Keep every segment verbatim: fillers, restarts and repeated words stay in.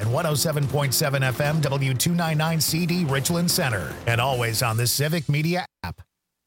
on one oh seven point seven F M, W two ninety-nine C D, Richland Center, and always on the Civic Media app.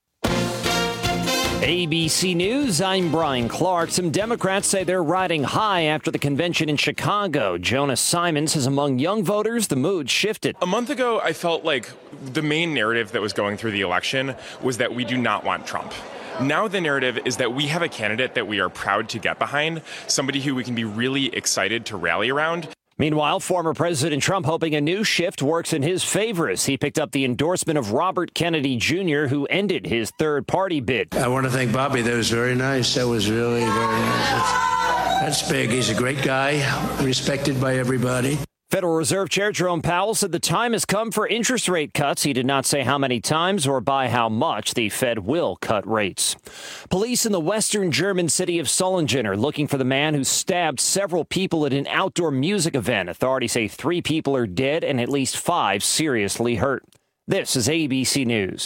A B C News, I'm Brian Clark. Some Democrats say they're riding high after the convention in Chicago. Jonas Simon says among young voters, the mood shifted. A month ago, I felt like the main narrative that was going through the election was that we do not want Trump. Now the narrative is that we have a candidate that we are proud to get behind, somebody who we can be really excited to rally around. Meanwhile, former President Trump hoping a new shift works in his favor as he picked up the endorsement of Robert Kennedy Junior, who ended his third-party bid. I want to thank Bobby. That was very nice. That was really very nice. That's, that's big. He's a great guy, respected by everybody. Federal Reserve Chair Jerome Powell said the time has come for interest rate cuts. He did not say how many times or by how much the Fed will cut rates. Police in the western German city of Solingen are looking for the man who stabbed several people at an outdoor music event. Authorities say three people are dead and at least five seriously hurt. This is A B C News.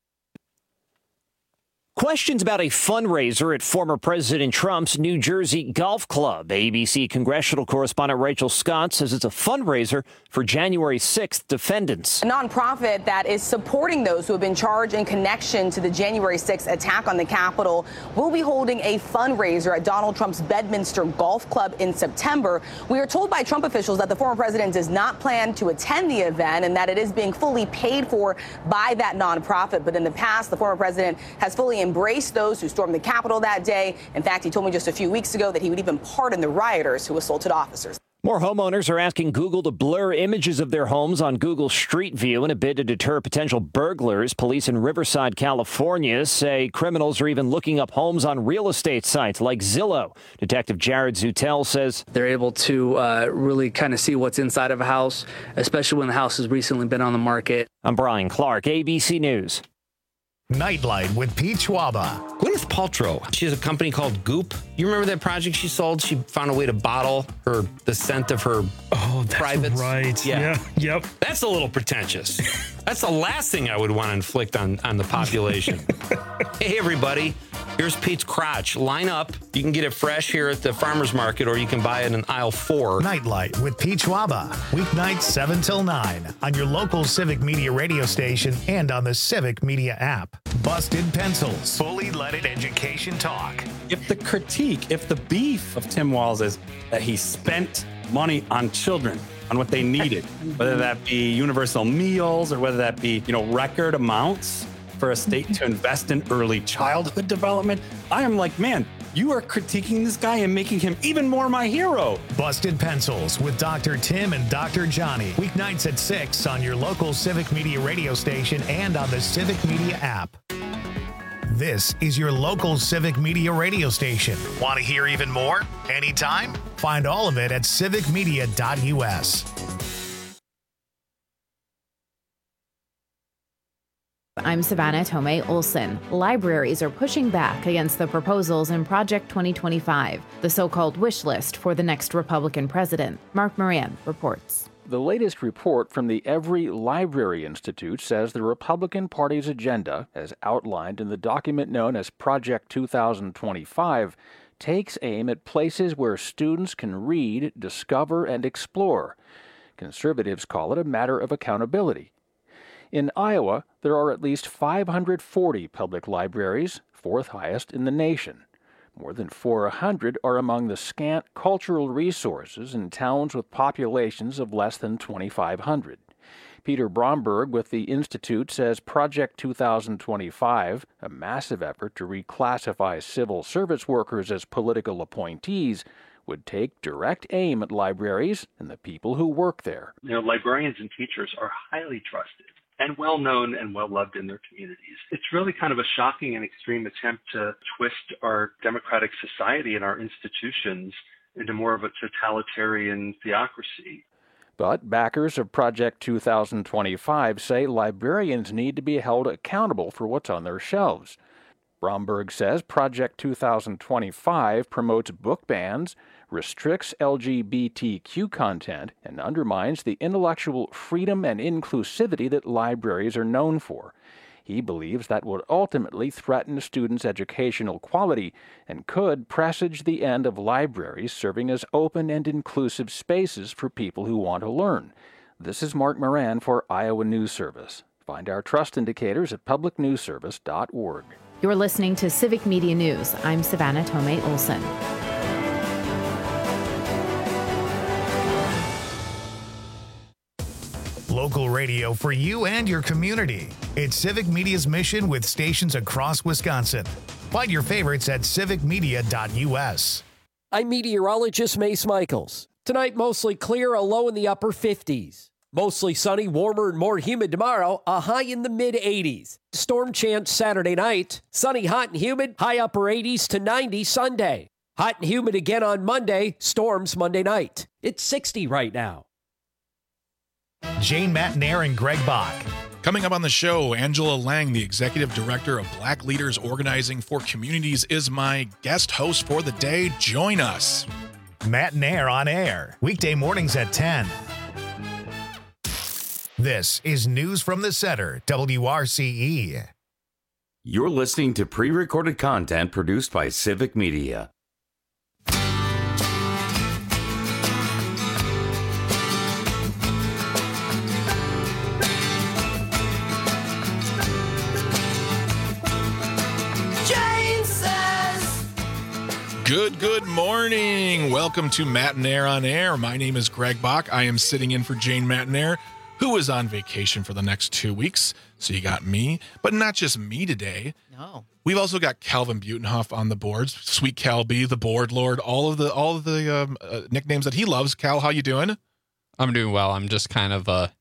Questions about a fundraiser at former President Trump's New Jersey Golf Club. A B C congressional correspondent Rachel Scott says it's a fundraiser for January sixth defendants. A nonprofit that is supporting those who have been charged in connection to the January sixth attack on the Capitol will be holding a fundraiser at Donald Trump's Bedminster Golf Club in September. We are told by Trump officials that the former president does not plan to attend the event and that it is being fully paid for by that nonprofit. But in the past, the former president has fully embrace those who stormed the Capitol that day. In fact, he told me just a few weeks ago that he would even pardon the rioters who assaulted officers. More homeowners are asking Google to blur images of their homes on Google Street View in a bid to deter potential burglars. Police in Riverside, California say criminals are even looking up homes on real estate sites like Zillow. Detective Jared Zutel says they're able to uh, really kind of see what's inside of a house, especially when the house has recently been on the market. I'm Brian Clark, A B C News. Nightlight with Pete Schwaba. Gwyneth Paltrow, she has a company called Goop. You remember that project she sold? She found a way to bottle her the scent of her oh, that's privates. Right. Yeah. yeah. Yep. That's a little pretentious. That's the last thing I would want to inflict on, on the population. Hey, everybody. Here's Pete's crotch. Line up. You can get it fresh here at the farmer's market, or you can buy it in aisle four. Nightlight with Pete Schwaba. Weeknights seven till nine on your local Civic Media radio station and on the Civic Media app. Busted Pencils. Fully leaded education talk. If the critique, if the beef of Tim Walz is that he spent money on children, on what they needed, whether that be universal meals or whether that be, you know, record amounts for a state to invest in early childhood development, I am like, man, you are critiquing this guy and making him even more my hero. Busted Pencils with Doctor Tim and Doctor Johnny. Weeknights at six on your local Civic Media radio station and on the Civic Media app. This is your local Civic Media radio station. Want to hear even more? Anytime? Find all of it at civic media dot U S. I'm Savannah Tomei Olson. Libraries are pushing back against the proposals in Project twenty twenty-five, the so-called wish list for the next Republican president. Mark Moran reports. The latest report from the Every Library Institute says the Republican Party's agenda, as outlined in the document known as Project two thousand twenty-five, takes aim at places where students can read, discover, and explore. Conservatives call it a matter of accountability. In Iowa, there are at least five hundred forty public libraries, fourth highest in the nation. More than four hundred are among the scant cultural resources in towns with populations of less than twenty-five hundred. Peter Bromberg with the Institute says Project two thousand twenty-five, a massive effort to reclassify civil service workers as political appointees, would take direct aim at libraries and the people who work there. You know, librarians and teachers are highly trusted and well known and well loved in their communities. It's really kind of a shocking and extreme attempt to twist our democratic society and our institutions into more of a totalitarian theocracy. But backers of Project two thousand twenty-five say librarians need to be held accountable for what's on their shelves. Bromberg says Project two thousand twenty-five promotes book bans, restricts L G B T Q content, and undermines the intellectual freedom and inclusivity that libraries are known for. He believes that would ultimately threaten students' educational quality and could presage the end of libraries serving as open and inclusive spaces for people who want to learn. This is Mark Moran for Iowa News Service. Find our trust indicators at public news service dot org. You're listening to Civic Media News. I'm Savannah Tomei Olson. Local radio for you and your community. It's Civic Media's mission with stations across Wisconsin. Find your favorites at civic media dot u s. I'm meteorologist Mace Michaels. Tonight, mostly clear, a low in the upper fifties. Mostly sunny, warmer and more humid tomorrow, a high in the mid eighties. Storm chance Saturday night. Sunny, hot and humid, high upper eighties to ninety Sunday. Hot and humid again on Monday, storms Monday night. It's sixty right now. Jane Matnair and Greg Bach. Coming up on the show, Angela Lang, the Executive Director of Black Leaders Organizing for Communities, is my guest host for the day. Join us. Matnair on air, weekday mornings at ten. This is News from the Center, W R C E. You're listening to pre-recorded content produced by Civic Media. Good, good morning. Welcome to Matnair on Air. My name is Greg Bach. I am sitting in for Jane Matnair, who is on vacation for the next two weeks. So you got me, but not just me today. No. We've also got Calvin Butenhoff on the boards. Sweet Cal B, the board lord, all of the all of the um, uh, nicknames that he loves. Cal, how you doing? I'm doing well. I'm just kind of a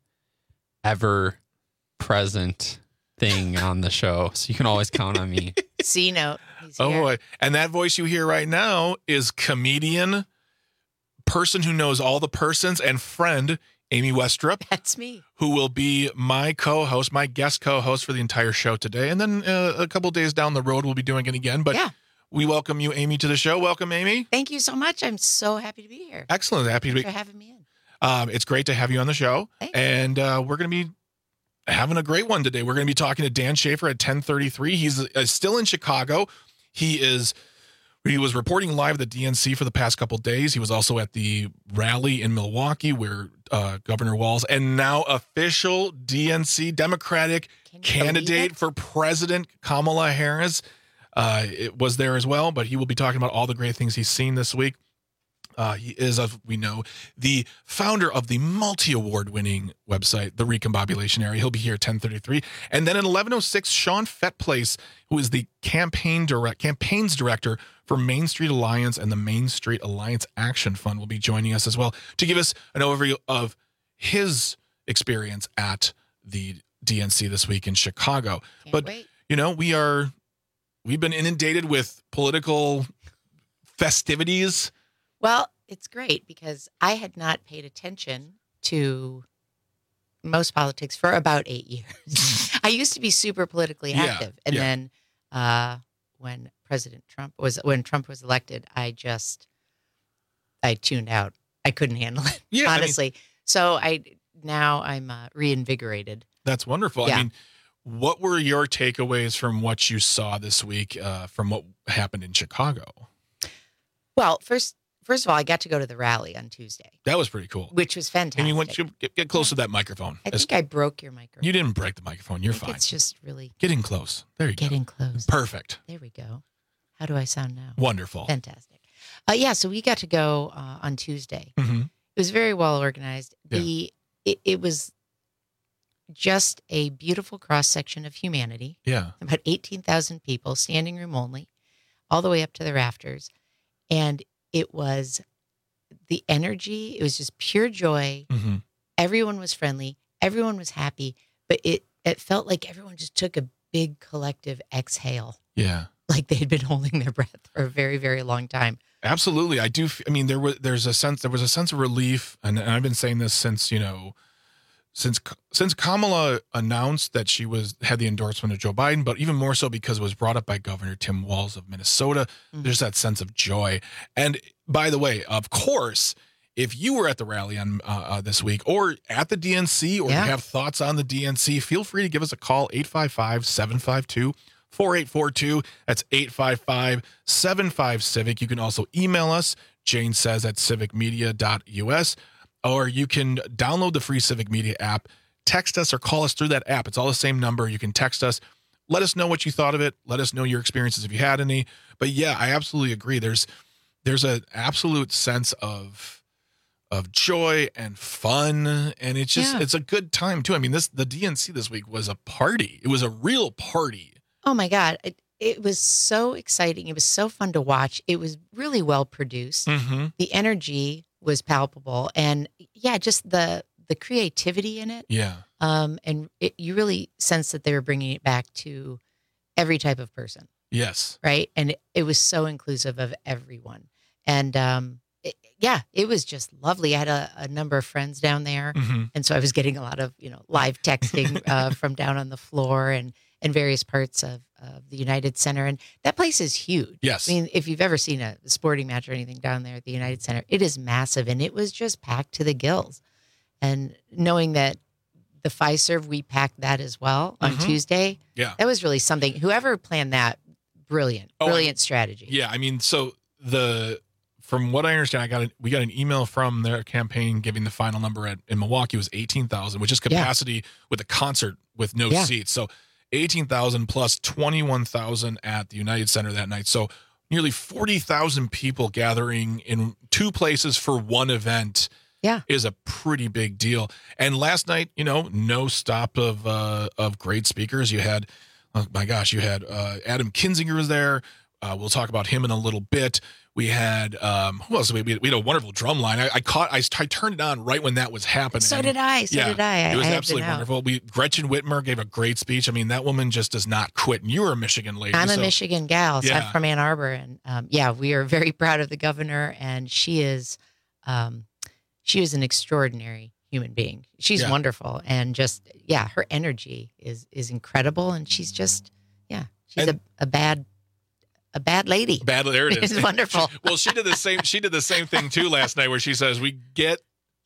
ever-present thing on the show, so you can always count on me. C note. Oh boy. And that voice you hear right now is comedian, person who knows all the persons, and friend Amy Westrup. That's me. Who will be my co-host, my guest co-host for the entire show today. And then uh, a couple days down the road, we'll be doing it again. But yeah. We welcome you, Amy, to the show. Welcome, Amy. Thank you so much. I'm so happy to be here. Excellent. Happy Thanks to be for having me in. Um, it's great to have you on the show. Thanks. And uh, we're going to be having a great one today. We're going to be talking to Dan Schaefer at ten thirty-three. He's uh, still in Chicago. He is. He was reporting live at the D N C for the past couple of days. He was also at the rally in Milwaukee where uh, Governor Walz and now official D N C Democratic candidate for President Kamala Harris uh, it was there as well. But he will be talking about all the great things he's seen this week. Uh, he is, as we know, the founder of the multi-award-winning website, The Recombobulation Area. He'll be here at ten thirty-three. And then at eleven oh six, Sean Fettplace, who is the campaign direct campaigns director for Main Street Alliance and the Main Street Alliance Action Fund, will be joining us as well to give us an overview of his experience at the D N C this week in Chicago. Can't but, wait. you know, we are, we've been inundated with political festivities. Well, it's great because I had not paid attention to most politics for about eight years. I used to be super politically Yeah, active. And yeah. then uh, when President Trump was, when Trump was elected, I just, I tuned out. I couldn't handle it, Yeah, I mean- honestly. so I, now I'm uh, reinvigorated. That's wonderful. Yeah. I mean, what were your takeaways from what you saw this week uh, from what happened in Chicago? Well, first, first of all, I got to go to the rally on Tuesday, That was pretty cool. which was fantastic. And you want you get, get close to that microphone. I As- think I broke your microphone. you didn't break the microphone. You're I think fine. It's just really Getting close. There you getting go. close. Perfect. There we go. How do I sound now? Wonderful. Fantastic. Uh, yeah, so we got to go uh, on Tuesday. Mhm. It was very well organized. Yeah. The it, it was just a beautiful cross section of humanity. Yeah. About eighteen thousand people, standing room only, all the way up to the rafters. And it was the energy. It was just pure joy. Mm-hmm. Everyone was friendly. Everyone was happy. But it, it felt like everyone just took a big collective exhale, Yeah. like they had been holding their breath for a very, very long time. Absolutely. I do. f- I mean, there was, there's a sense, there was a sense of relief. And, and I've been saying this since, you know, since, since Kamala announced that she was, had the endorsement of Joe Biden, but even more so because it was brought up by Governor Tim Walz of Minnesota, Mhm. there's that sense of joy. And by the way, of course, if you were at the rally on uh, uh, this week or at the D N C or Yeah. you have thoughts on the D N C, feel free to give us a call, eight five five, seven five two, four eight four two. That's eight five five, seven five, civic. You can also email us, Jane says at civic media dot u s, or you can download the free Civic Media app, text us or call us through that app. It's all the same number. You can text us. Let us know what you thought of it. Let us know your experiences if you had any. But yeah, I absolutely agree. There's there's an absolute sense of of joy and fun, and it's just Yeah. it's a good time too. I mean, this the D N C this week was a party. It was a real party. Oh my God. It, it was so exciting. It was so fun to watch. It was really well produced. Mm-hmm. The energy was palpable. And yeah, just the the creativity in it. Yeah. Um, and it, you really sense that they were bringing it back to every type of person. Yes. Right. And it, it was so inclusive of everyone. And um, it, yeah, it was just lovely. I had a, a number of friends down there. Mhm. And so I was getting a lot of, you know, live texting uh, from down on the floor and, and various parts of, of the United Center. And that place is huge. Yes. I mean, if you've ever seen a sporting match or anything down there at the United Center, it is massive. And it was just packed to the gills. And knowing that the Fiserv, we packed that as well on Mhm. Tuesday. Yeah. That was really something. Whoever planned that, brilliant, Oh, I- brilliant strategy. Yeah, I mean, so the from what I understand, I got a, we got an email from their campaign giving the final number at in Milwaukee was eighteen thousand, which is capacity with a concert with no Yeah. seats. So eighteen thousand plus twenty-one thousand at the United Center that night. So nearly forty thousand people gathering in two places for one event. Yeah. Is a pretty big deal. And last night, you know, no stop of uh, of great speakers. You had, oh my gosh, you had uh, Adam Kinzinger was there. Uh, we'll talk about him in a little bit. We had um, who else? We had, we had a wonderful drum line. I, I caught. I, I turned it on right when that was happening. So did I. So yeah, did I. I It was I had absolutely been out. wonderful. We Gretchen Whitmer gave a great speech. I mean, that woman just does not quit. And you were a Michigan lady. I'm a so- Michigan gal. So Yeah. I'm from Ann Arbor. And um, yeah, we are very proud of the governor. And she is, um, she is an extraordinary human being. She's Yeah. wonderful. And just, yeah, her energy is is incredible. And she's just, yeah, she's And- a, a bad, a bad lady. Bad. There it is. It's wonderful. She- well, she did the same. She did the same thing too last night, where she says, "We get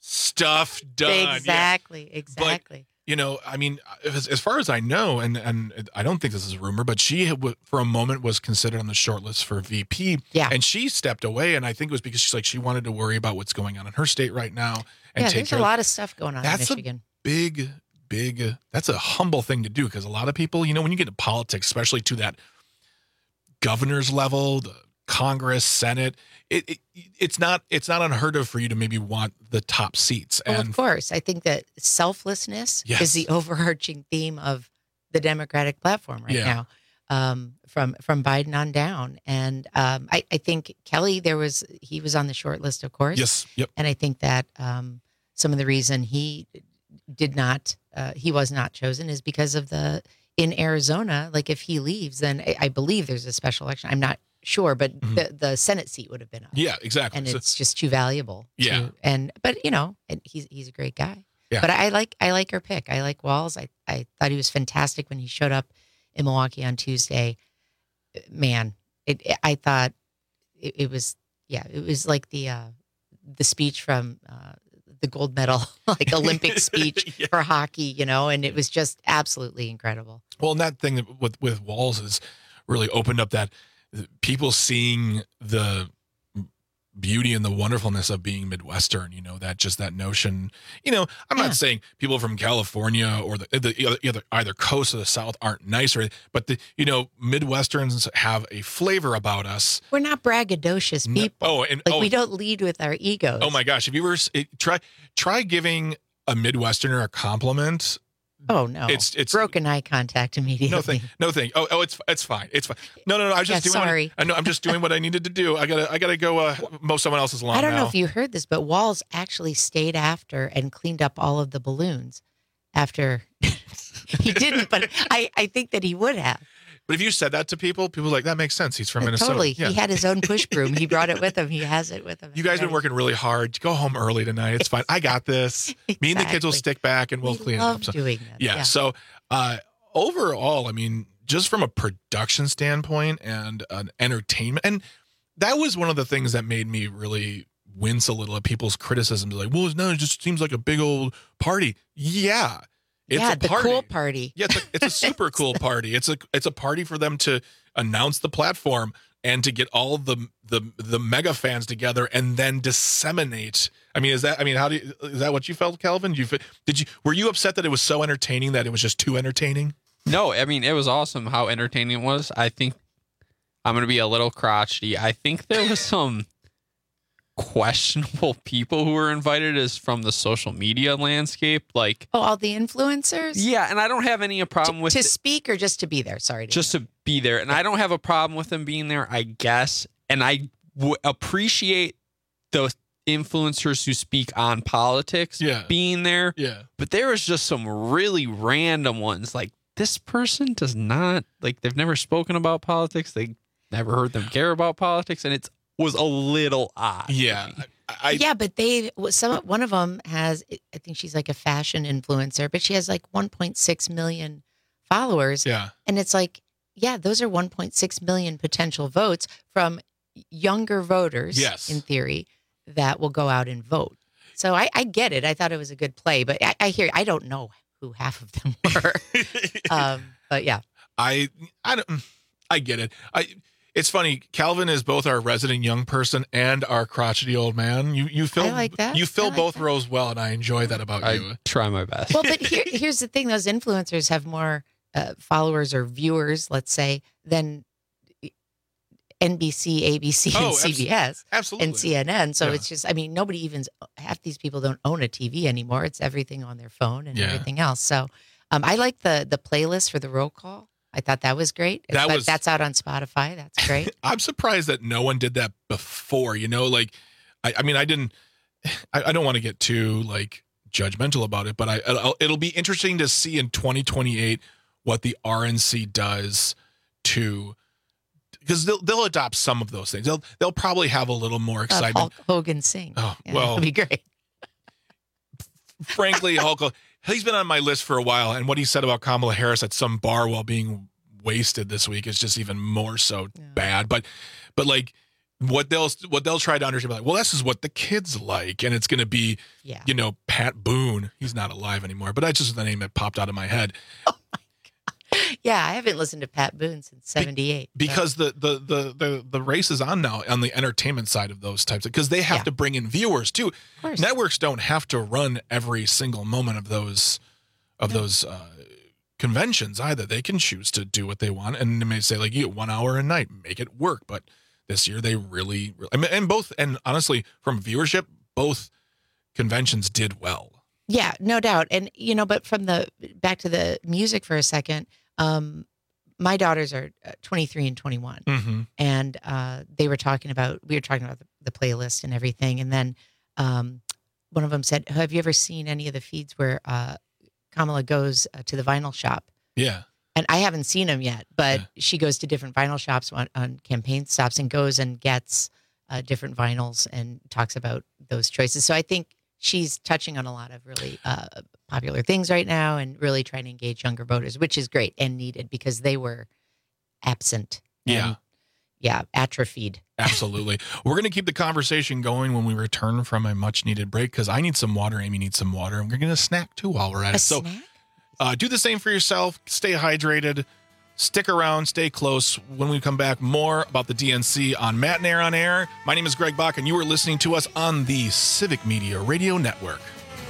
stuff done." Yeah. Exactly. Exactly. You know, I mean, as, as far as I know, and and I don't think this is a rumor, but she had, for a moment was considered on the short list for V P. Yeah. And she stepped away, and I think it was because she's like she wanted to worry about what's going on in her state right now and Yeah, take there's care a of- lot of stuff going on in That's a Michigan. big, big. That's a humble thing to do because a lot of people, you know, when you get to politics, especially to that governor's level, the Congress, Senate, it, it it's not it's not unheard of for you to maybe want the top seats. Well, And of course, I think that selflessness Yes. is the overarching theme of the Democratic platform right Yeah. now, um, from from Biden on down. And um, I, I think Kelly, there was he was on the short list, of course. Yes. Yep. And I think that um, some of the reason he did not, uh, he was not chosen, is because of the in Arizona. Like if he leaves, then I, I believe there's a special election. I'm not sure, but the, the Senate seat would have been up. Yeah, exactly. And So- it's just too valuable. Yeah. To, and but you know, and he's he's a great guy. Yeah. But I like I like her pick. I like Walz. I I thought he was fantastic when he showed up in Milwaukee on Tuesday. Man, it, it I thought it, it was yeah, it was like the uh, the speech from uh, the gold medal, like Olympic speech Yeah. for hockey, you know, and it was just absolutely incredible. Well, and that thing that with with Walz has really opened up that people seeing the beauty and the wonderfulness of being Midwestern, you know, that just that notion, you know, I'm Yeah. not saying people from California or the, the either, either either coast or the South aren't nicer, but the, you know, Midwesterns have a flavor about us. We're not braggadocious No- people. oh, and like oh, we don't lead with our egos. oh my gosh, have you ever s- it, try try giving a Midwesterner a compliment? Oh no, It's it's broken eye contact immediately. No thing. No thing. Oh, oh, it's it's fine. It's fine. No, no, no. I was just Yeah, doing. what I- sorry. I know. I'm just doing what I needed to do. I gotta. I gotta go. Uh, mow someone else's lawn I don't now. know if you heard this, but Walz actually stayed after and cleaned up all of the balloons after he didn't, but I, I think that he would have. But if you said that to people, people are like that makes sense. He's from Minnesota. Totally. Yeah. He had his own push broom. He brought it with him. He has it with him. You guys been working really hard. Go home early tonight. It's fine. I got this. Me and the kids will Exactly. stick back and we'll We clean love it up. So, doing that. yeah. Yeah. So uh, overall, I mean, just from a production standpoint and an entertainment, and that was one of the things that made me really wince a little at people's criticisms. Like, well, no, it just seems like a big old party. Yeah. It's yeah, a the party. cool party. Yeah, it's a, it's a super cool party. It's a it's a party for them to announce the platform and to get all the the the mega fans together and then disseminate. I mean, is that I mean, how do you, is that what you felt, Calvin? Did you did you were you upset that it was so entertaining that it was just too entertaining? No, I mean, it was awesome how entertaining it was. I think I'm going to be a little crotchety. I think there was some questionable people who were invited as from the social media landscape. Like, oh, all the influencers? Yeah, and I don't have any problem to, with to it. speak or just to be there. Sorry. To just to be there. And I don't have a problem with them being there, I guess. And I w- appreciate the influencers who speak on politics yeah. being there. Yeah. But there was just some really random ones. Like, this person does not, like, they've never spoken about politics. They never heard them care about politics. And it's was a little odd. Yeah. I, I, yeah, but they, some one of them has, I think she's like a fashion influencer, but she has like one point six million followers. Yeah. And it's like, yeah, those are one point six million potential votes from younger voters, yes. in theory, that will go out and vote. So I, I get it. I thought it was a good play, but I, I hear, I don't know who half of them were. um, but yeah. I, I don't, I get it. I, It's funny. Calvin is both our resident young person and our crotchety old man. You you fill I like that. you fill I like both that. roles well, and I enjoy that about I you. Try my best. Well, but here, here's the thing: those influencers have more uh, followers or viewers, let's say, than N B C, A B C, Oh, and C B S, absolutely. and C N N. So Yeah. it's just, I mean, nobody even half these people don't own a T V anymore. It's everything on their phone and Yeah. everything else. So um, I like the the playlist for the roll call. I thought that was great. That But was- that's out on Spotify. That's great. I'm surprised that no one did that before. You know, like I, I mean, I didn't. I, I don't want to get too like judgmental about it, but I I'll, it'll be interesting to see in twenty twenty-eight what the R N C does to. Because they'll they'll adopt some of those things. They'll they'll probably have a little more Uh, excitement. Hulk Hogan sing. Oh, Yeah, well. it'll be great. Frankly, Hulk, he's been on my list for a while, and what he said about Kamala Harris at some bar while being wasted this week is just even more so bad. But, but like what they'll what they'll try to understand, like, well, this is what the kids like, and it's going to be, Yeah. you know, Pat Boone. He's not alive anymore, but that's just the name that popped out of my head. Yeah, I haven't listened to Pat Boone since seventy-eight. Because the, the the the the race is on now on the entertainment side of those types, because they have Yeah. to bring in viewers too. course. Networks don't have to run every single moment of those of those uh, conventions either. They can choose to do what they want, and they may say like, you get one hour a night, make it work. But this year they really, I mean, and both, and honestly, from viewership, both conventions did well. Yeah, no doubt. And, you know, but from the back to the music for a second, um, my daughters are uh, twenty-three and twenty-one. Mm-hmm. And uh, they were talking about, we were talking about the, the playlist and everything. And then um, one of them said, have you ever seen any of the feeds where uh, Kamala goes uh, to the vinyl shop? Yeah. And I haven't seen them yet, but she goes to different vinyl shops on, on campaign stops and goes and gets uh, different vinyls and talks about those choices. So I think she's touching on a lot of really uh, popular things right now and really trying to engage younger voters, which is great and needed because they were absent. Yeah. And, yeah, atrophied. Absolutely. We're going to keep the conversation going when we return from a much needed break, because I need some water. Amy needs some water. And we're going to snack too while we're at A it. So snack? uh, do the same for yourself. Stay hydrated. Stick around. Stay close. When we come back, more about the D N C on Matt and Air on Air. My name is Greg Bach, and you are listening to us on the Civic Media Radio Network.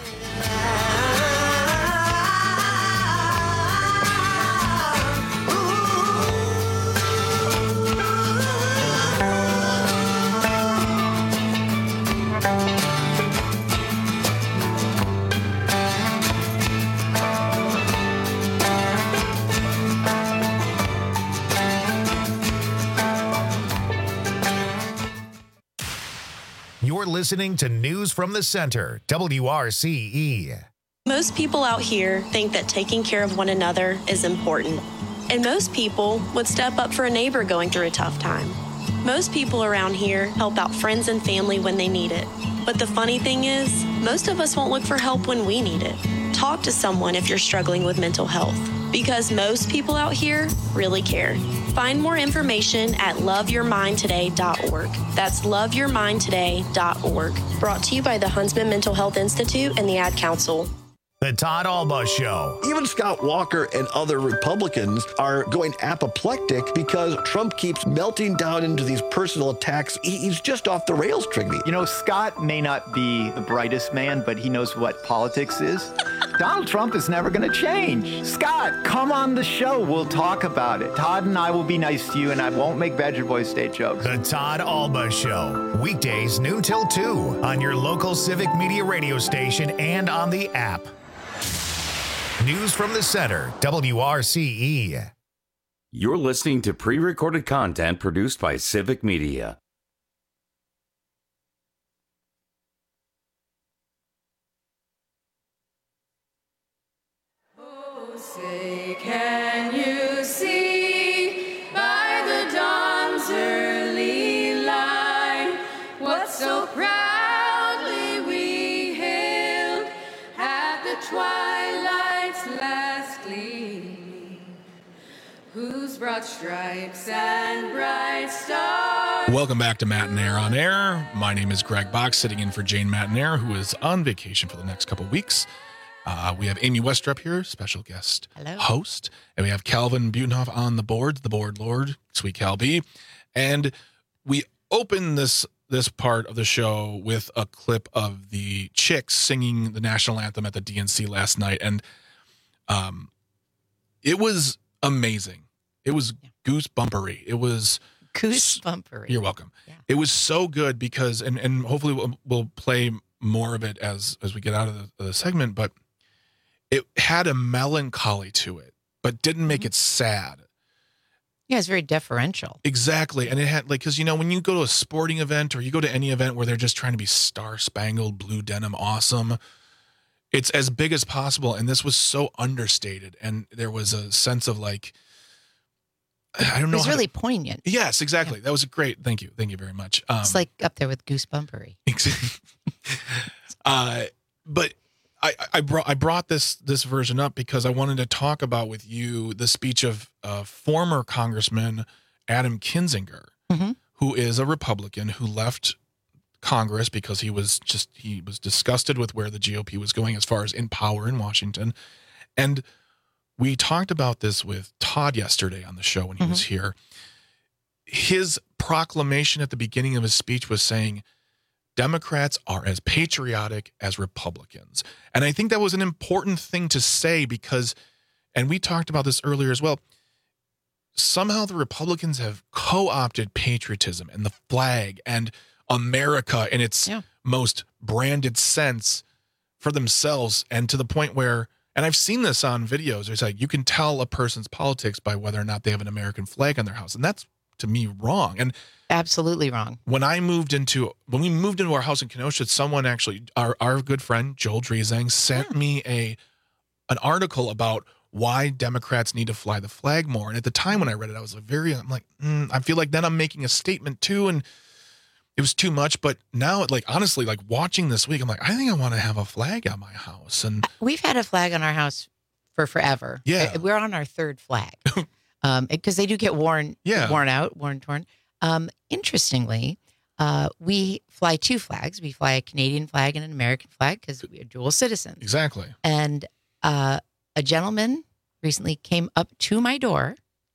You're listening to News from the Center, W R C E. Most people out here think that taking care of one another is important. And most people would step up for a neighbor going through a tough time. Most people around here help out friends and family when they need it. But the funny thing is, most of us won't look for help when we need it. Talk to someone if you're struggling with mental health, because most people out here really care. Find more information at love your mind today dot org. That's love your mind today dot org. Brought to you by the Huntsman Mental Health Institute and the Ad Council. The Todd Alba Show. Even Scott Walker and other Republicans are going apoplectic because Trump keeps melting down into these personal attacks. He- He's just off the rails, Trigby. You know, Scott may not be the brightest man, but he knows what politics is. Donald Trump is never going to change. Scott, come on the show. We'll talk about it. Todd and I will be nice to you, and I won't make Badger Boy State jokes. The Todd Alba Show. Weekdays, noon till two on your local Civic Media radio station and on the app. News from the Center, W R C E. You're listening to pre-recorded content produced by Civic Media. Oh, say, can you see by the dawn's early light what so proudly we hailed at the twilight's last gleaming, whose broad stripes and bright stars. Welcome back to Matinaire on Air. My name is Greg Box, sitting in for Jane Matinaire, who is on vacation for the next couple weeks. Uh, we have Amy Westrup here, special guest Hello. host. And we have Calvin Butenhoff on the board, the board lord, sweet Cal B. And we open this this part of the show with a clip of the Chicks singing the national anthem at the D N C last night. And um, it was amazing. It was goosebumpery. It was... Goosebumpery. You're welcome. Yeah. It was so good because, and, and hopefully we'll, we'll play more of it as, as we get out of the, the segment, but it had a melancholy to it, but didn't make mm-hmm. it sad. Yeah, it's very deferential. Exactly. And it had like, cause you know, when you go to a sporting event or you go to any event where they're just trying to be star spangled, blue denim, awesome, it's as big as possible. And this was so understated. And there was a sense of like, I don't know. It was how really to, poignant. Yes, exactly. Yeah. That was great. Thank you. Thank you very much. Um, it's like up there with goosebumpery. uh, but I, I brought I brought this this version up because I wanted to talk about with you the speech of uh, former Congressman Adam Kinzinger, mm-hmm. who is a Republican who left Congress because he was just he was disgusted with where the G O P was going as far as in power in Washington. And we talked about this with Todd yesterday on the show when he mm-hmm. was here. His proclamation at the beginning of his speech was saying, Democrats are as patriotic as Republicans. And I think that was an important thing to say because, and we talked about this earlier as well, somehow the Republicans have co-opted patriotism and the flag and America in its yeah. most branded sense for themselves, and to the point where, and I've seen this on videos, it's like you can tell a person's politics by whether or not they have an American flag on their house. And that's, to me, wrong. And absolutely wrong. When I moved into, when we moved into our house in Kenosha, someone actually, our, our good friend, Joel Drizang, sent yeah. me a an article about why Democrats need to fly the flag more. And at the time when I read it, I was like very, I'm like, mm, I feel like then I'm making a statement too. And it was too much. But now, like, honestly, like watching this week, I'm like, I think I want to have a flag on my house. And we've had a flag on our house for forever. Yeah. We're on our third flag. Um, because they do get worn, yeah. worn out, worn, torn. Um, interestingly, uh, we fly two flags. We fly a Canadian flag and an American flag because we are dual citizens. Exactly. And uh, a gentleman recently came up to my door,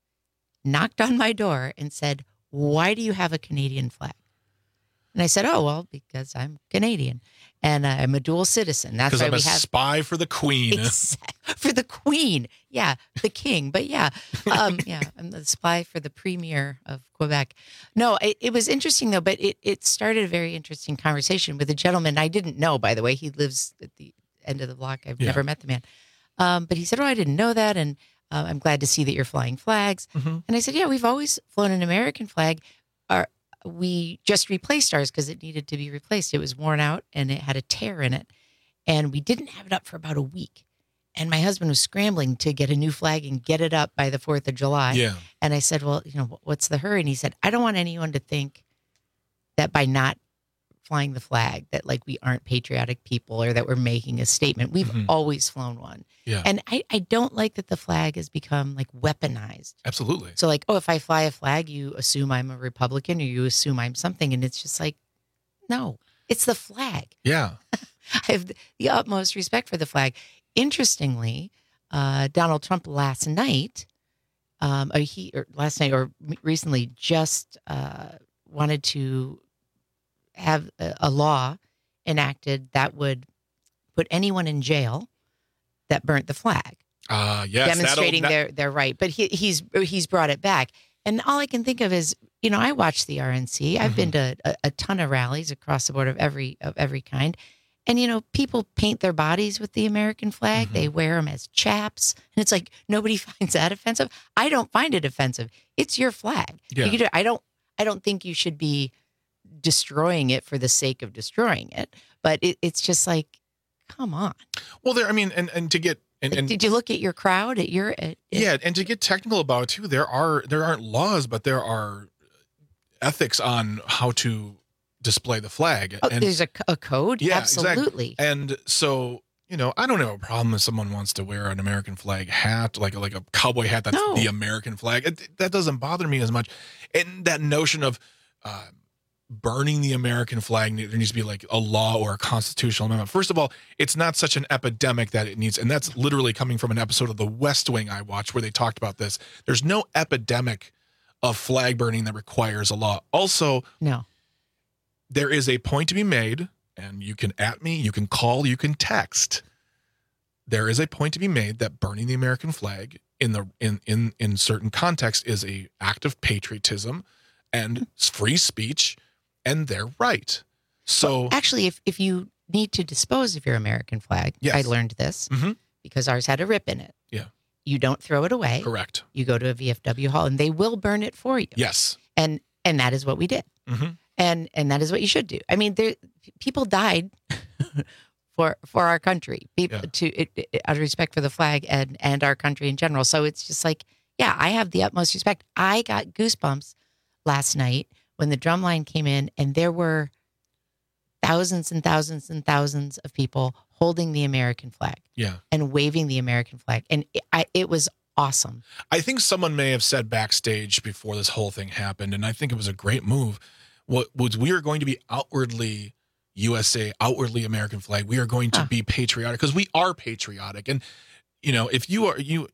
knocked on my door, and said, "Why do you have a Canadian flag?" And I said, "Oh, well, because I'm Canadian and uh, I'm a dual citizen. That's why I'm we a have spy for the Queen." For the Queen, yeah, the King, but yeah, um, yeah, I'm the spy for the Premier of Quebec. No, it, it was interesting though, but it it started a very interesting conversation with a gentleman I didn't know. By the way, he lives at the end of the block. I've yeah. never met the man, um, but he said, "Oh, I didn't know that, and uh, I'm glad to see that you're flying flags." Mm-hmm. And I said, "Yeah, we've always flown an American flag. Our We just replaced ours because it needed to be replaced. It was worn out and it had a tear in it. And we didn't have it up for about a week. And my husband was scrambling to get a new flag and get it up by the fourth of July. Yeah. And I said, well, you know, what's the hurry? And he said, I don't want anyone to think that by not flying the flag, that like we aren't patriotic people or that we're making a statement. We've Mhm. always flown one. Yeah. And I, I don't like that the flag has become like weaponized. Absolutely. So like, oh, if I fly a flag, you assume I'm a Republican or you assume I'm something. And it's just like, no, it's the flag. Yeah. I have the utmost respect for the flag. Interestingly, uh, Donald Trump last night, um, or he or last night or recently just uh, wanted to have a, a law enacted that would put anyone in jail that burnt the flag, Uh, yes. demonstrating that'll- their their right. But he, he's he's brought it back, and all I can think of is, you know, I watch the R N C. I've been to a, a ton of rallies across the board of every of every kind. And, you know, people paint their bodies with the American flag. They wear them as chaps. And it's like, nobody finds that offensive. I don't find it offensive. It's your flag. Yeah. You can do, I don't, I don't think you should be destroying it for the sake of destroying it. But it, it's just like, come on. Well, there, I mean, and, and to get, and, and Did you look at your crowd at your, at, yeah, and to get technical about it too, there are, there aren't laws, but there are ethics on how to display the flag. oh, and there's a, a code? yeah, Absolutely. exactly. And so, you know, I don't have a problem if someone wants to wear an American flag hat, like, like a cowboy hat that's No. the American flag. It, that doesn't bother me as much. And that notion of, uh, burning the American flag, there needs to be like a law or a constitutional amendment. First of all, it's not such an epidemic that it needs, and that's literally coming from an episode of The West Wing I watched where they talked about this. There's no epidemic of flag burning that requires a law. Also, no, there is a point to be made, and you can at me, you can call, you can text. There is a point to be made that burning the American flag in the in in in certain contexts is a act of patriotism and free speech, and they're right. So actually, if, if you need to dispose of your American flag, Yes. I learned this Mhm. because ours had a rip in it. Yeah. You don't throw it away. Correct. You go to a V F W hall and they will burn it for you. Yes. And and that is what we did. Mhm. And and that is what you should do. I mean, there people died for for our country. People to it, it, out of respect for the flag and and our country in general. So it's just like, yeah, I have the utmost respect. I got goosebumps last night when the drum line came in and there were thousands and thousands and thousands of people holding the American flag Yeah. and waving the American flag. And it, I, it was awesome. I think someone may have said backstage before this whole thing happened, and I think it was a great move. What was we are going to be outwardly U S A, outwardly American flag. We are going to be patriotic because we are patriotic. And you know, if you are you,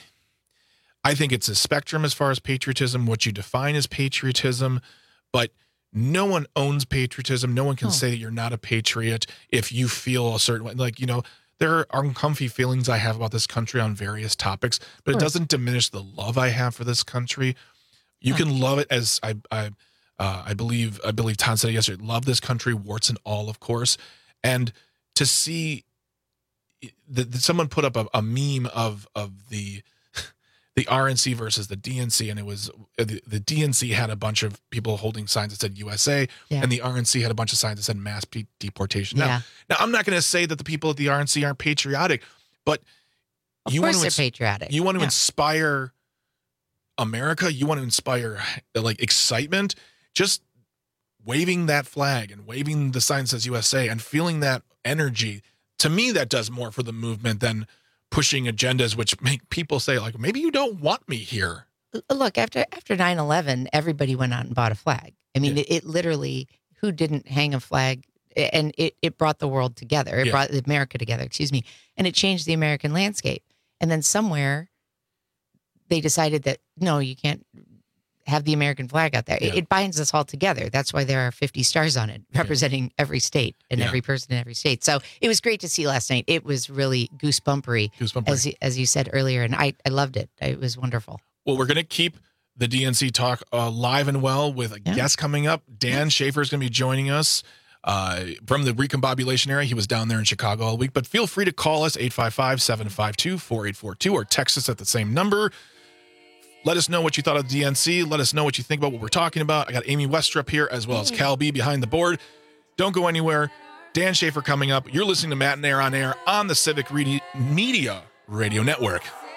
I think it's a spectrum as far as patriotism. What you define as patriotism, but no one owns patriotism. No one can Oh. say that you're not a patriot if you feel a certain way. Like, you know, there are uncomfy feelings I have about this country on various topics, but it course. doesn't diminish the love I have for this country. You can love it as I, I, uh, I believe, I believe Todd said it yesterday, love this country, warts and all, of course. And to see that that someone put up a, a meme of, of the, the R N C versus the D N C, and it was the, the D N C had a bunch of people holding signs that said U S A, Yeah. and the R N C had a bunch of signs that said mass pe- deportation. Now, Yeah. now I'm not going to say that the people at the R N C aren't patriotic, but Of you course want to they're ins- patriotic. You want to Yeah. inspire America. You want to inspire like excitement. Just waving that flag and waving the sign that says U S A and feeling that energy. To me, that does more for the movement than pushing agendas which make people say like, maybe you don't want me here. Look, after after nine eleven, everybody went out and bought a flag. I mean, it, it literally, who didn't hang a flag? And it, it brought the world together. It Yeah. brought America together, excuse me. And it changed the American landscape. And then somewhere they decided that, no, you can't have the American flag out there. It, Yeah. it binds us all together. That's why there are fifty stars on it, representing every state and Yeah. every person in every state. So it was great to see last night. It was really goosebumpery, Goosebumpery. as, you- as you said earlier. And I, I loved it. It was wonderful. Well, we're going to keep the D N C talk uh, live and well with a Yeah. guest coming up. Dan Schaefer is going to be joining us uh, from the recombobulation area. He was down there in Chicago all week, but feel free to call us eight five five, seven five two, four eight four two or text us at the same number. Let us know what you thought of the D N C. Let us know what you think about what we're talking about. I got Amy Westrup here as well as Cal B behind the board. Don't go anywhere. Dan Schaefer coming up. You're listening to Matt and Air on Air on the Civic Re- Media Radio Network.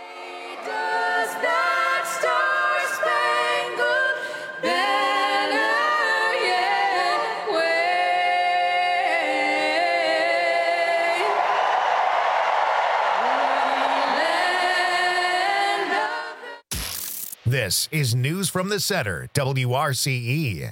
Does that star-spangled banner yet wave? This is News from the Center, W R C E.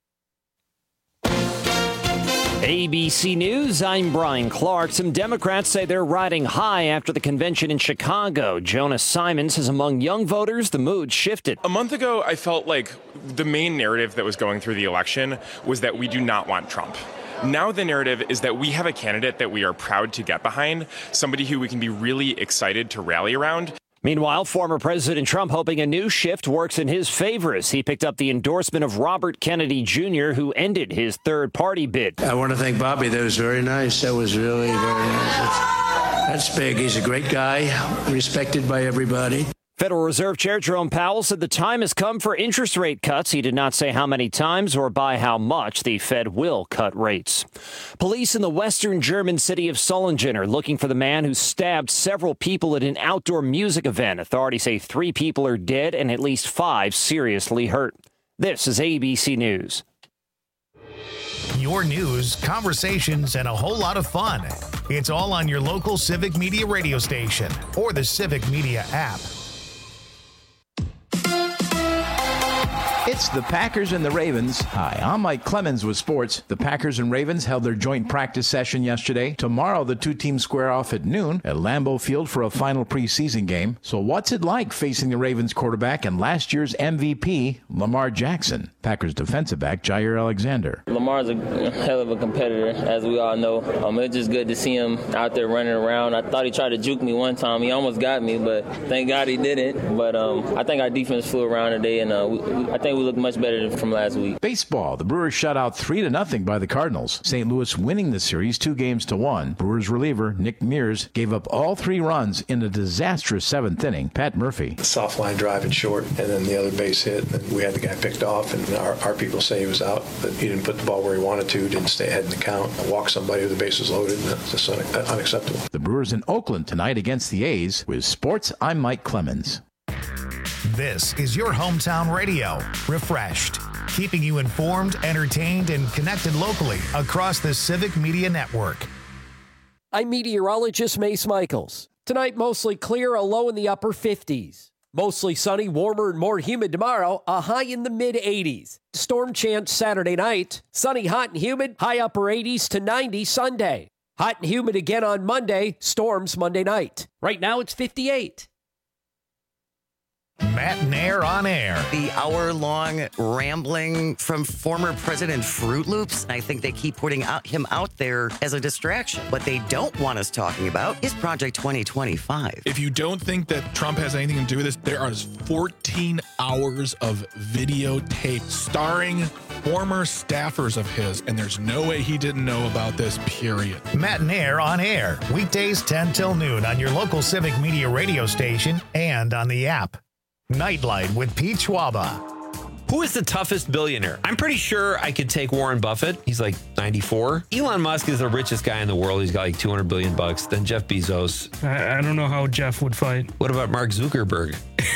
A B C News, I'm Brian Clark. Some Democrats say they're riding high after the convention in Chicago. Jonas Simon says among young voters, the mood shifted. A month ago, I felt like the main narrative that was going through the election was that we do not want Trump. Now the narrative is that we have a candidate that we are proud to get behind, somebody who we can be really excited to rally around. Meanwhile, former President Trump hoping a new shift works in his favor as he picked up the endorsement of Robert Kennedy Junior, who ended his third-party bid. I want to thank Bobby. That was very nice. That was really very nice. That's, that's big. He's a great guy, respected by everybody. Federal Reserve Chair Jerome Powell said the time has come for interest rate cuts. He did not say how many times or by how much the Fed will cut rates. Police in the western German city of Solingen are looking for the man who stabbed several people at an outdoor music event. Authorities say three people are dead and at least five seriously hurt. This is A B C News. Your news, conversations, and a whole lot of fun. It's all on your local Civic Media radio station or the Civic Media app. It's the Packers and the Ravens. Hi, I'm Mike Clemens with sports. The Packers and Ravens held their joint practice session yesterday. Tomorrow, the two teams square off at noon at Lambeau Field for a final preseason game. So what's it like facing the Ravens quarterback and last year's M V P, Lamar Jackson? Packers defensive back, Jair Alexander. Lamar's a hell of a competitor, as we all know. Um, it's just good to see him out there running around. I thought he tried to juke me one time. He almost got me, but thank God he didn't. But um, I think our defense flew around today, and uh, we, we, I think we look much better than from last week. Baseball. The Brewers shut out three to nothing by the Cardinals. Saint Louis winning the series two games to one. Brewers reliever Nick Mears gave up all three runs in a disastrous seventh inning. Pat Murphy. Soft line drive and short, and then the other base hit. And we had the guy picked off, and our, our people say he was out, but he didn't put the ball where he wanted to, didn't stay ahead in the count, walk somebody with the bases loaded, and that's just un- unacceptable. The Brewers in Oakland tonight against the A's. With sports, I'm Mike Clemens. This is your hometown radio, refreshed, keeping you informed, entertained, and connected locally across the Civic Media Network. I'm meteorologist Mace Michaels. Tonight, mostly clear, a low in the upper fifties. Mostly sunny, warmer, and more humid tomorrow, a high in the mid eighties. Storm chance Saturday night. Sunny, hot, and humid, high upper eighties to ninety Sunday. Hot and humid again on Monday, storms Monday night. Right now, it's fifty-eight. Matt Nair on air. The hour-long rambling from former President Fruit Loops. I think they keep putting out, him out there as a distraction. What they don't want us talking about is Project twenty twenty-five. If you don't think that Trump has anything to do with this, there are fourteen hours of videotape starring former staffers of his, and there's no way he didn't know about this, period. Matt Nair on air. Weekdays ten till noon on your local Civic Media radio station and on the app. Nightlight with Pete Schwaba. Who is the toughest billionaire? I'm pretty sure I could take Warren Buffett. He's like ninety-four. Elon Musk is the richest guy in the world. He's got like two hundred billion bucks. Then Jeff Bezos. I, I don't know how Jeff would fight. What about Mark Zuckerberg?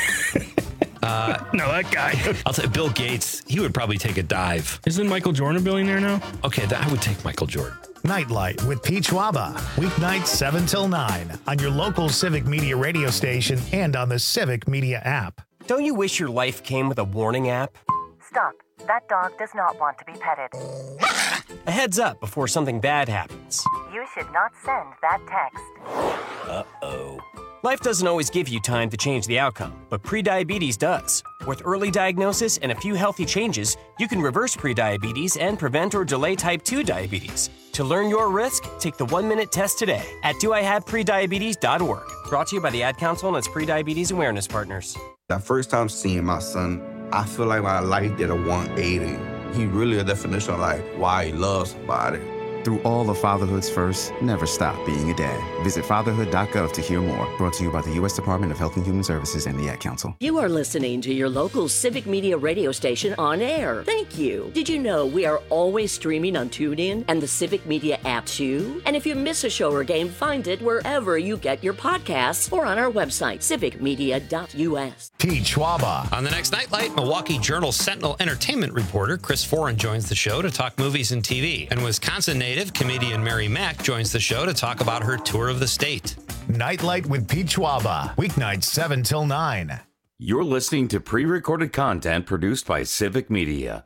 uh, no, that guy. I'll say Bill Gates. He would probably take a dive. Isn't Michael Jordan a billionaire now? Okay, that, I would take Michael Jordan. Nightlight with Pete Schwaba. Weeknights seven till nine on your local Civic Media radio station and on the Civic Media app. Don't you wish your life came with a warning app? Stop. That dog does not want to be petted. A heads up before something bad happens. You should not send that text. Uh-oh. Life doesn't always give you time to change the outcome, but prediabetes does. With early diagnosis and a few healthy changes, you can reverse prediabetes and prevent or delay type two diabetes. To learn your risk, take the one-minute test today at do I have prediabetes dot org. Brought to you by the Ad Council and its Prediabetes Awareness Partners. The first time seeing my son, I feel like my life did a one eighty. He really a definition of like why he loves somebody. Through all of fatherhood's first, never stop being a dad. Visit fatherhood dot gov to hear more. Brought to you by the U S Department of Health and Human Services and the Ad Council. You are listening to your local Civic Media radio station on air. Thank you. Did you know we are always streaming on TuneIn and the Civic Media app too? And if you miss a show or game, find it wherever you get your podcasts or on our website, civic media dot U S. Pete Schwaba. On the next Nightlight, Milwaukee Journal Sentinel entertainment reporter Chris Foran joins the show to talk movies and T V. And Wisconsin native comedian Mary Mack joins the show to talk about her tour of the state. Nightlight with Pete Schwaba. Weeknights seven till nine. You're listening to pre-recorded content produced by Civic Media.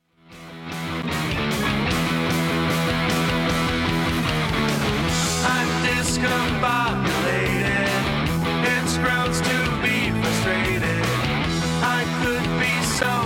I'm discombobulated. It's grounds to be frustrated. I could be so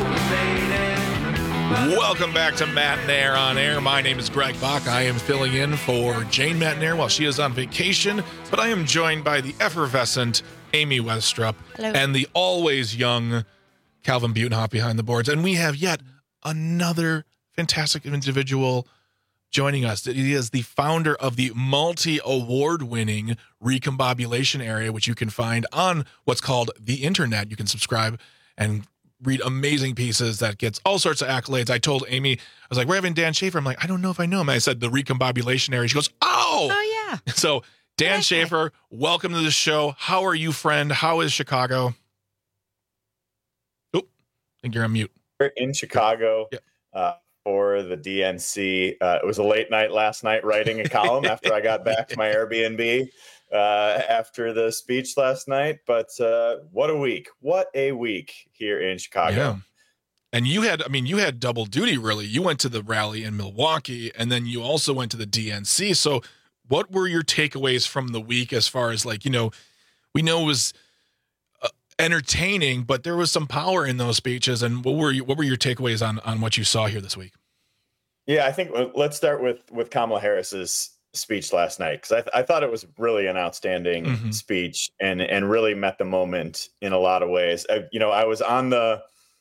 elated. Welcome back to Matt and Air on Air. My name is Greg Bach. I am filling in for Jane Matt and Air while she is on vacation, but I am joined by the effervescent Amy Westrup Hello. and the always young Calvin Butenhoff behind the boards. And we have yet another fantastic individual joining us. He is the founder of the multi-award winning Recombobulation Area, which you can find on what's called the internet. You can subscribe and read amazing pieces that gets all sorts of accolades. I told Amy, I was like, we're having Dan Schaefer. I'm like, I don't know if I know him. I said the Recombobulation Area. She goes, oh, oh yeah. So Dan Schaefer, welcome to the show. How are you, friend? How is Chicago? Oh, I think you're on mute. We're in Chicago yep. uh, for the D N C. Uh, it was a late night last night writing a column after I got back to my Airbnb uh, after the speech last night. But uh, what a week. What a week here in Chicago. Yeah. And you had, I mean, you had double duty, really. You went to the rally in Milwaukee, and then you also went to the D N C. So what were your takeaways from the week as far as, like, you know, we know it was uh, entertaining, but there was some power in those speeches. And what were you, what were your takeaways on, on what you saw here this week? Yeah, I think let's start with, with Kamala Harris's speech last night, because I, th- I thought it was really an outstanding mm-hmm. speech and, and really met the moment in a lot of ways. I, you know, I was on the,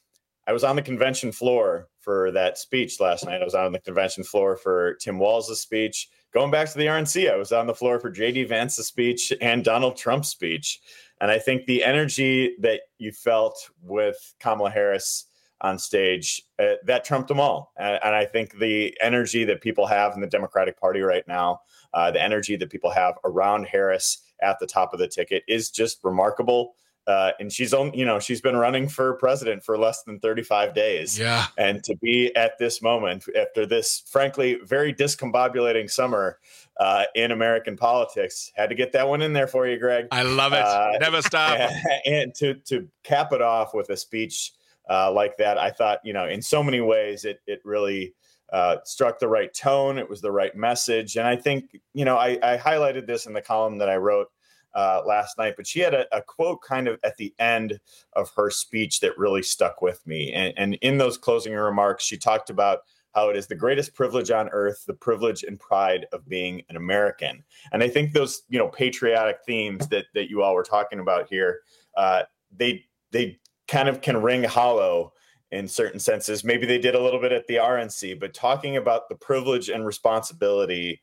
I was on the convention floor for that speech last night. I was on the convention floor for Tim Walz's speech. Going back to the R N C, I was on the floor for J D Vance's speech and Donald Trump's speech. And I think the energy that you felt with Kamala Harris on stage, uh, that trumped them all. And, and I think the energy that people have in the Democratic Party right now, uh, the energy that people have around Harris at the top of the ticket is just remarkable. Uh, and she's only, you know, she's been running for president for less than thirty-five days. Yeah. And to be at this moment after this, frankly, very discombobulating summer uh, in American politics, had to get that one in there for you, Greg. I love it. Uh, Never stop. And, and to, to cap it off with a speech uh, like that, I thought, you know, in so many ways, it, it really uh, struck the right tone. It was the right message. And I think, you know, I, I highlighted this in the column that I wrote Uh, last night, but she had a, a quote kind of at the end of her speech that really stuck with me. And, and in those closing remarks, she talked about how it is the greatest privilege on earth, the privilege and pride of being an American. And I think those, you know, patriotic themes that that you all were talking about here, uh, they they kind of can ring hollow in certain senses. Maybe they did a little bit at the R N C, but talking about the privilege and responsibility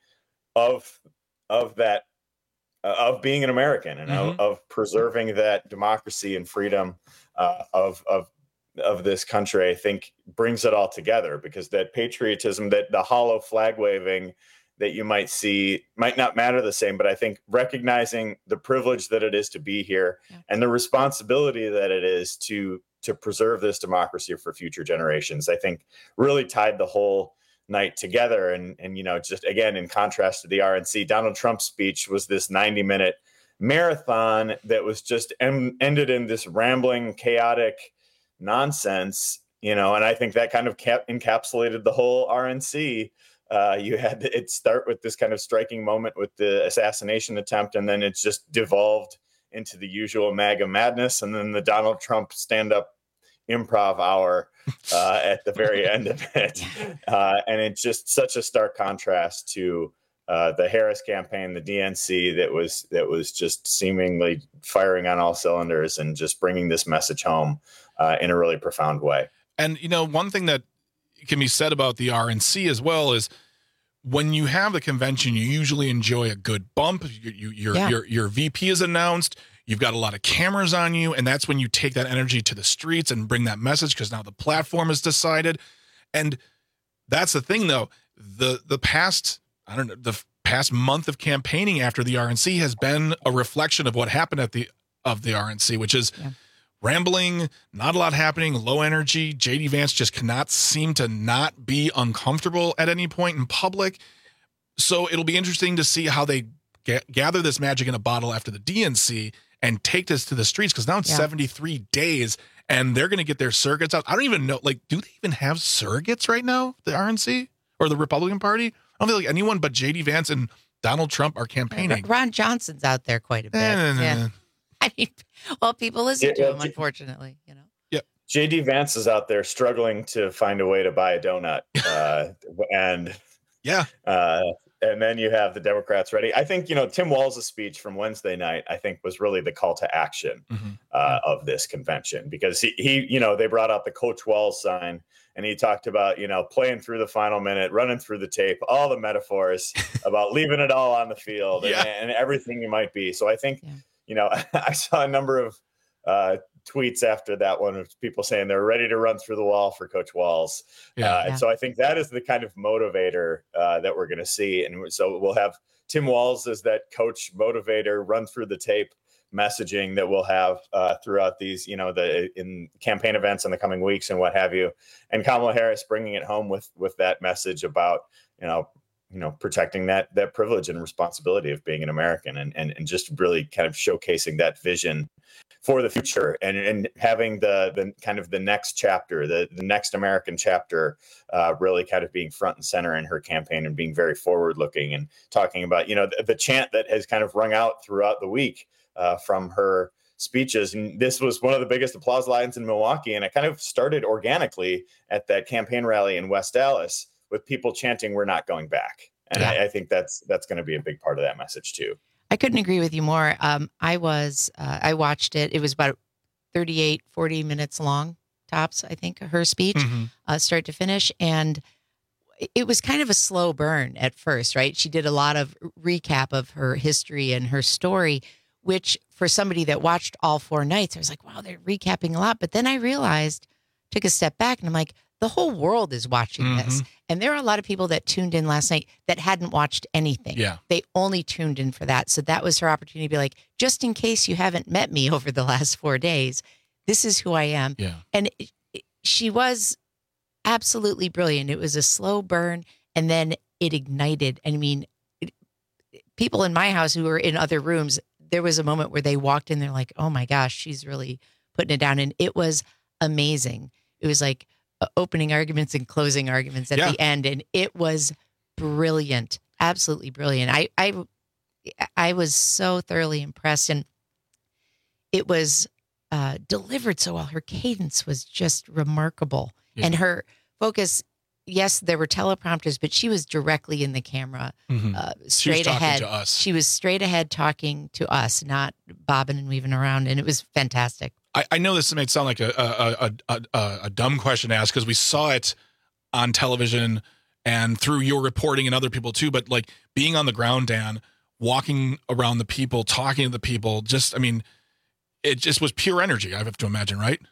of of that Uh, of being an American and mm-hmm. of, of preserving that democracy and freedom uh, of of of this country, I think brings it all together, because that patriotism, that the hollow flag waving that you might see might not matter the same, but I think recognizing the privilege that it is to be here yeah. and the responsibility that it is to to preserve this democracy for future generations, I think really tied the whole night together. And, and, you know, just again, in contrast to the R N C, Donald Trump's speech was this ninety minute marathon that was just em- ended in this rambling, chaotic nonsense, you know, and I think that kind of cap- encapsulated the whole R N C. Uh, you had it start with this kind of striking moment with the assassination attempt, and then it's just devolved into the usual MAGA madness, and then the Donald Trump stand-up improv hour uh, at the very end of it. Uh, and it's just such a stark contrast to uh, the Harris campaign, the D N C that was that was just seemingly firing on all cylinders and just bringing this message home uh, in a really profound way. And, you know, one thing that can be said about the R N C as well is when you have the convention, you usually enjoy a good bump. You, you, your, Yeah. your, your V P is announced. You've got a lot of cameras on you, and that's when you take that energy to the streets and bring that message, because now the platform is decided. And that's the thing, though. The the past, I don't know, the past month of campaigning after the R N C has been a reflection of what happened at the of the R N C, which is Yeah. rambling, not a lot happening, low energy. J D Vance just cannot seem to not be uncomfortable at any point in public. So it'll be interesting to see how they get, gather this magic in a bottle after the D N C and take this to the streets, because now it's Yeah. seventy-three days and they're going to get their surrogates out. I don't even know, like, do they even have surrogates right now, the R N C or the Republican Party? I don't feel like anyone but J D Vance and Donald Trump are campaigning. Ron Johnson's out there quite a bit. Eh, nah, yeah. nah. I mean, well, people listen Yeah, to yeah, him, J- unfortunately. You know. J D Vance is out there struggling to find a way to buy a donut. Uh, and yeah. Uh, and then you have the Democrats ready. I think, you know, Tim Walz' speech from Wednesday night, I think, was really the call to action Mm-hmm. uh, of this convention, because he, he, you know, they brought out the Coach Walz sign and he talked about, you know, playing through the final minute, running through the tape, all the metaphors about leaving it all on the field Yeah. and, and everything you might be. So I think, you know, I saw a number of uh, tweets after that one of people saying they're ready to run through the wall for Coach Walz. Yeah. Uh, Yeah. and so I think that is the kind of motivator uh, that we're going to see. And so we'll have Tim Walz as that coach motivator, run through the tape messaging that we'll have uh, throughout these, you know, the in campaign events in the coming weeks and what have you. And Kamala Harris bringing it home with with that message about, you know, you know, protecting that that privilege and responsibility of being an American, and and, and just really kind of showcasing that vision for the future, and and having the the kind of the next chapter, the, the next American chapter, uh, really kind of being front and center in her campaign and being very forward looking and talking about, you know, the, the chant that has kind of rung out throughout the week uh, from her speeches. And this was one of the biggest applause lines in Milwaukee. And it kind of started organically at that campaign rally in West Dallas with people chanting, "We're not going back." And Yeah. I, I think that's that's going to be a big part of that message too. I couldn't agree with you more. Um, I was, uh, I watched it. It was about thirty-eight, forty minutes long, tops, I think, her speech, Mhm. uh, start to finish. And it was kind of a slow burn at first, right? She did a lot of recap of her history and her story, which for somebody that watched all four nights, I was like, wow, they're recapping a lot. But then I realized, took a step back, and I'm like, the whole world is watching this. Mhm. And there are a lot of people that tuned in last night that hadn't watched anything. Yeah. They only tuned in for that. So that was her opportunity to be like, just in case you haven't met me over the last four days, this is who I am. Yeah. And it, it, she was absolutely brilliant. It was a slow burn, and then it ignited. I mean, it, people in my house who were in other rooms, there was a moment where they walked in, they're like, oh my gosh, she's really putting it down. And it was amazing. It was like uh, opening arguments and closing arguments at Yeah. the end. And it was brilliant, absolutely brilliant. I, I, I was so thoroughly impressed, and it was uh, delivered so well. Her cadence was just remarkable. Yeah. And her focus, yes, there were teleprompters, but she was directly in the camera, Mhm. uh, She was straight talking ahead. to us. She was straight ahead talking to us, not bobbing and weaving around. And it was fantastic. I, I know this may sound like a a, a, a, a, a dumb question to ask, because we saw it on television and through your reporting and other people too, but like being on the ground, Dan, walking around the people, talking to the people, just, I mean, it just was pure energy, I have to imagine, right?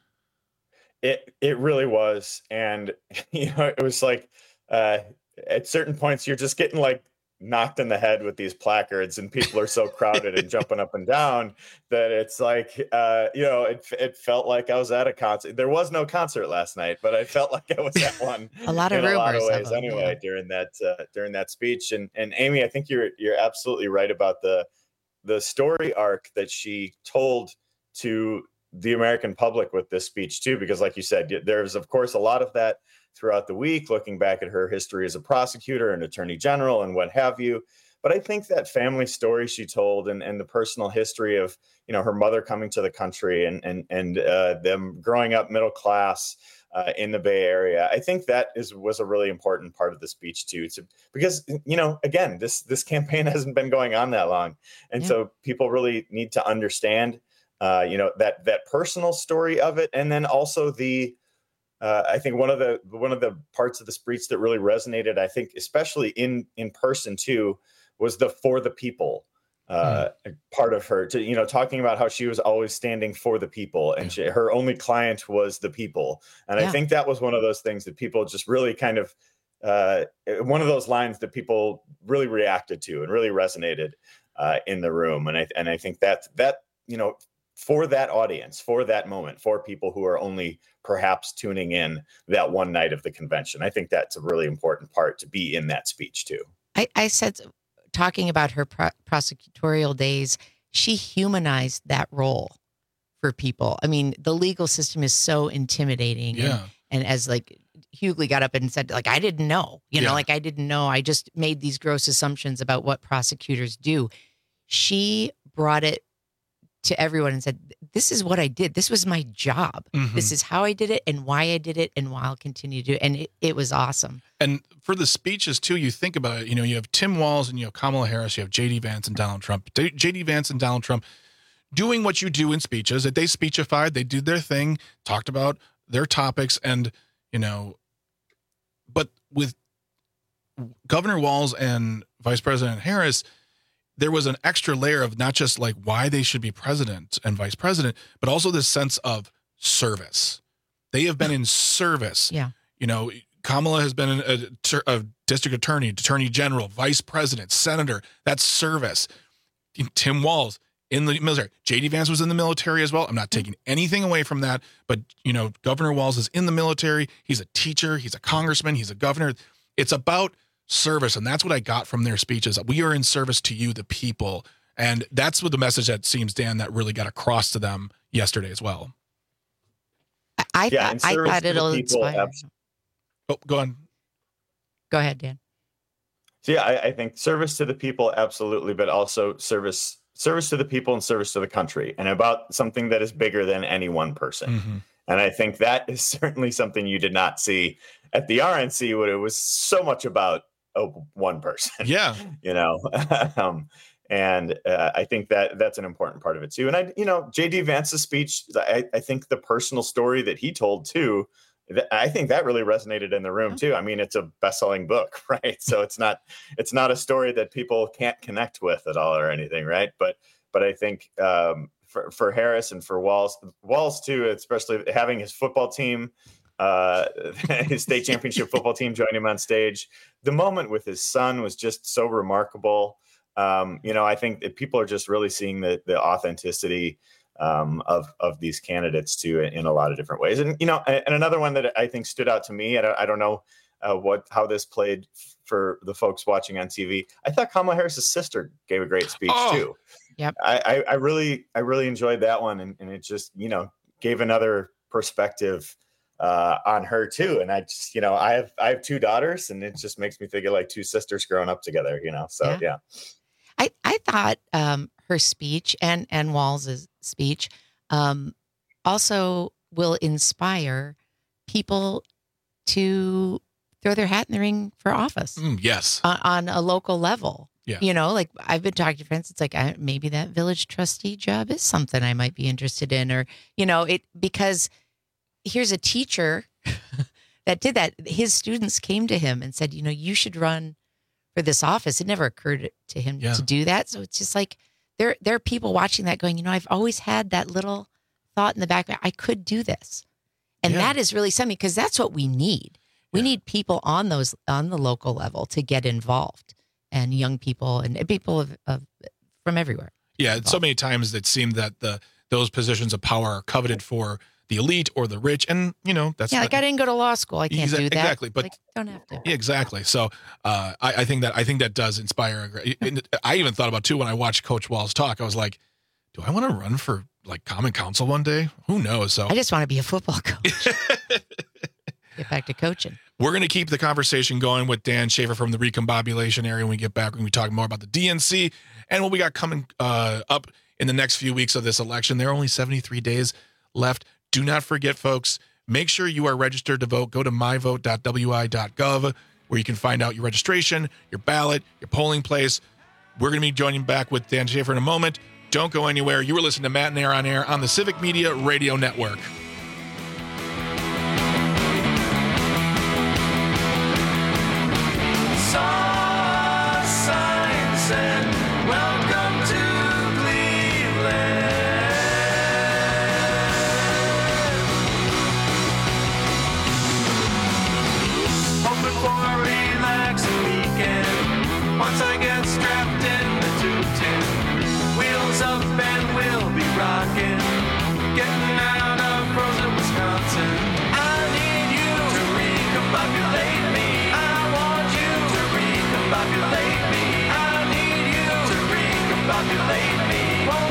It it really was, and you know, it was like uh, at certain points you're just getting like knocked in the head with these placards, and people are so crowded and jumping up and down that it's like uh, you know, it it felt like I was at a concert. There was no concert last night, but I felt like I was at one. A lot of in a lot of rumors of ways, them, anyway, yeah. during that uh, during that speech. And and Amy, I think you're you're absolutely right about the the story arc that she told to the American public with this speech too, because like you said, there's of course a lot of that throughout the week, looking back at her history as a prosecutor and attorney general and what have you. But I think that family story she told, and, and the personal history of, you know, her mother coming to the country and and and uh, them growing up middle class uh, in the Bay Area, I think that is was a really important part of the speech too. It's because, you know, again, this this campaign hasn't been going on that long, and Yeah. so people really need to understand, uh, you know, that that personal story of it, and then also the. Uh, I think one of the one of the parts of the speech that really resonated, I think, especially in in person too, was the for the people uh, mm. part of her. To, you know, talking about how she was always standing for the people, and she, her only client was the people. And yeah. I think that was one of those things that people just really kind of uh, one of those lines that people really reacted to and really resonated uh, in the room. And I and I think that that you know. for that audience, for that moment, for people who are only perhaps tuning in that one night of the convention. I think that's a really important part to be in that speech too. I, I said, talking about her pro- prosecutorial days, she humanized that role for people. I mean, the legal system is so intimidating. Yeah. And, and as like Hughley got up and said, like, I didn't know, you know, Yeah. like I didn't know. I just made these gross assumptions about what prosecutors do. She brought it to everyone and said, this is what I did. This was my job. Mhm. This is how I did it and why I did it and why I'll continue to do it. And it, it was awesome. And for the speeches too, you think about it, you know, you have Tim Walz and you have Kamala Harris, you have J D Vance and Donald Trump. J D Vance and Donald Trump doing what you do in speeches, that they speechified, they did their thing, talked about their topics, and, you know, but with Governor Walz and Vice President Harris, there was an extra layer of not just like why they should be president and vice president, but also this sense of service. They have been in service. Yeah. You know, Kamala has been a, a district attorney, attorney general, vice president, senator. That's service. Tim Walz in the military. J D Vance was in the military as well. I'm not taking anything away from that, but you know, Governor Walz is in the military. He's a teacher. He's a congressman. He's a governor. It's about service, and that's what I got from their speeches. We are in service to you, the people, and that's what the message that seems, Dan, that really got across to them yesterday as well. I Yeah, thought, and I service thought to the it'll people, inspire. abs- Oh, go on. Go ahead, Dan. So yeah, I, I think service to the people, absolutely, but also service service to the people and service to the country, and about something that is bigger than any one person. Mm-hmm. And I think that is certainly something you did not see at the R N C, when it was so much about oh, one person. Yeah, you know, um, and uh, I think that that's an important part of it too. And I, you know, J D Vance's speech, I, I think the personal story that he told too, th- I think that really resonated in the room too. I mean, it's a best-selling book, right? So it's not it's not a story that people can't connect with at all or anything, right? But but I think um, for for Harris and for Walz, Walz too, especially having his football team. Uh, his state championship football team joined him on stage. The moment with his son was just so remarkable. Um, you know, I think that people are just really seeing the the authenticity um, of of these candidates too in, in a lot of different ways. And you know, and, and another one that I think stood out to me. I don't, I don't know uh, what how this played for the folks watching on T V. I thought Kamala Harris's sister gave a great speech Oh, too. Yep. I, I, I really I really enjoyed that one, and, and it just you know gave another perspective uh, on her too. And I just, you know, I have, I have two daughters, and it just makes me think of like two sisters growing up together, you know? So, yeah. yeah. I, I thought um, her speech and, and Walz's speech um, also will inspire people to throw their hat in the ring for office Mm, yes. on, on a local level. Yeah. You know, like I've been talking to friends. It's like, I, maybe that village trustee job is something I might be interested in, or, you know, it, because here's a teacher that did that. His students came to him and said, you know, you should run for this office. It never occurred to him Yeah. to do that. So it's just like, there, there are people watching that going, you know, I've always had that little thought in the back, I could do this. And Yeah. that is really something, because that's what we need. We need people on those, on the local level to get involved, and young people and people of, of from everywhere. Yeah, so many times it seemed that the those positions of power are coveted for the elite or the rich, and you know that's yeah, not, like I didn't go to law school. I can't Exa- do that. exactly, but- like, don't have to. Yeah, exactly. So uh, I, I think that I think that does inspire. a great- and I even thought about too when I watched Coach Walz talk. I was like, do I want to run for like Common Council one day? Who knows? So I just want to be a football coach. Get back to coaching. we're going to keep the conversation going with Dan Schaefer from the Recombobulation area. When we get back, we're going to be talking more about the D N C and what we got coming uh, up in the next few weeks of this election. There are only seventy-three days left. Do not forget, folks, make sure you are registered to vote. Go to my vote dot w i dot gov where you can find out your registration, your ballot, your polling place. We're going to be joining back with Dan Schaefer in a moment. Don't go anywhere. You were listening to Matt and Air on Air on the Civic Media Radio Network. Saw signs and welcome to Cleveland. Hoping for a relaxing weekend. Once I get strapped in the two ten, wheels up and we'll be rocking. Getting out of frozen Wisconsin. I need you to recombobulate me. I want you to recombobulate me. I need you to recombobulate me. Won't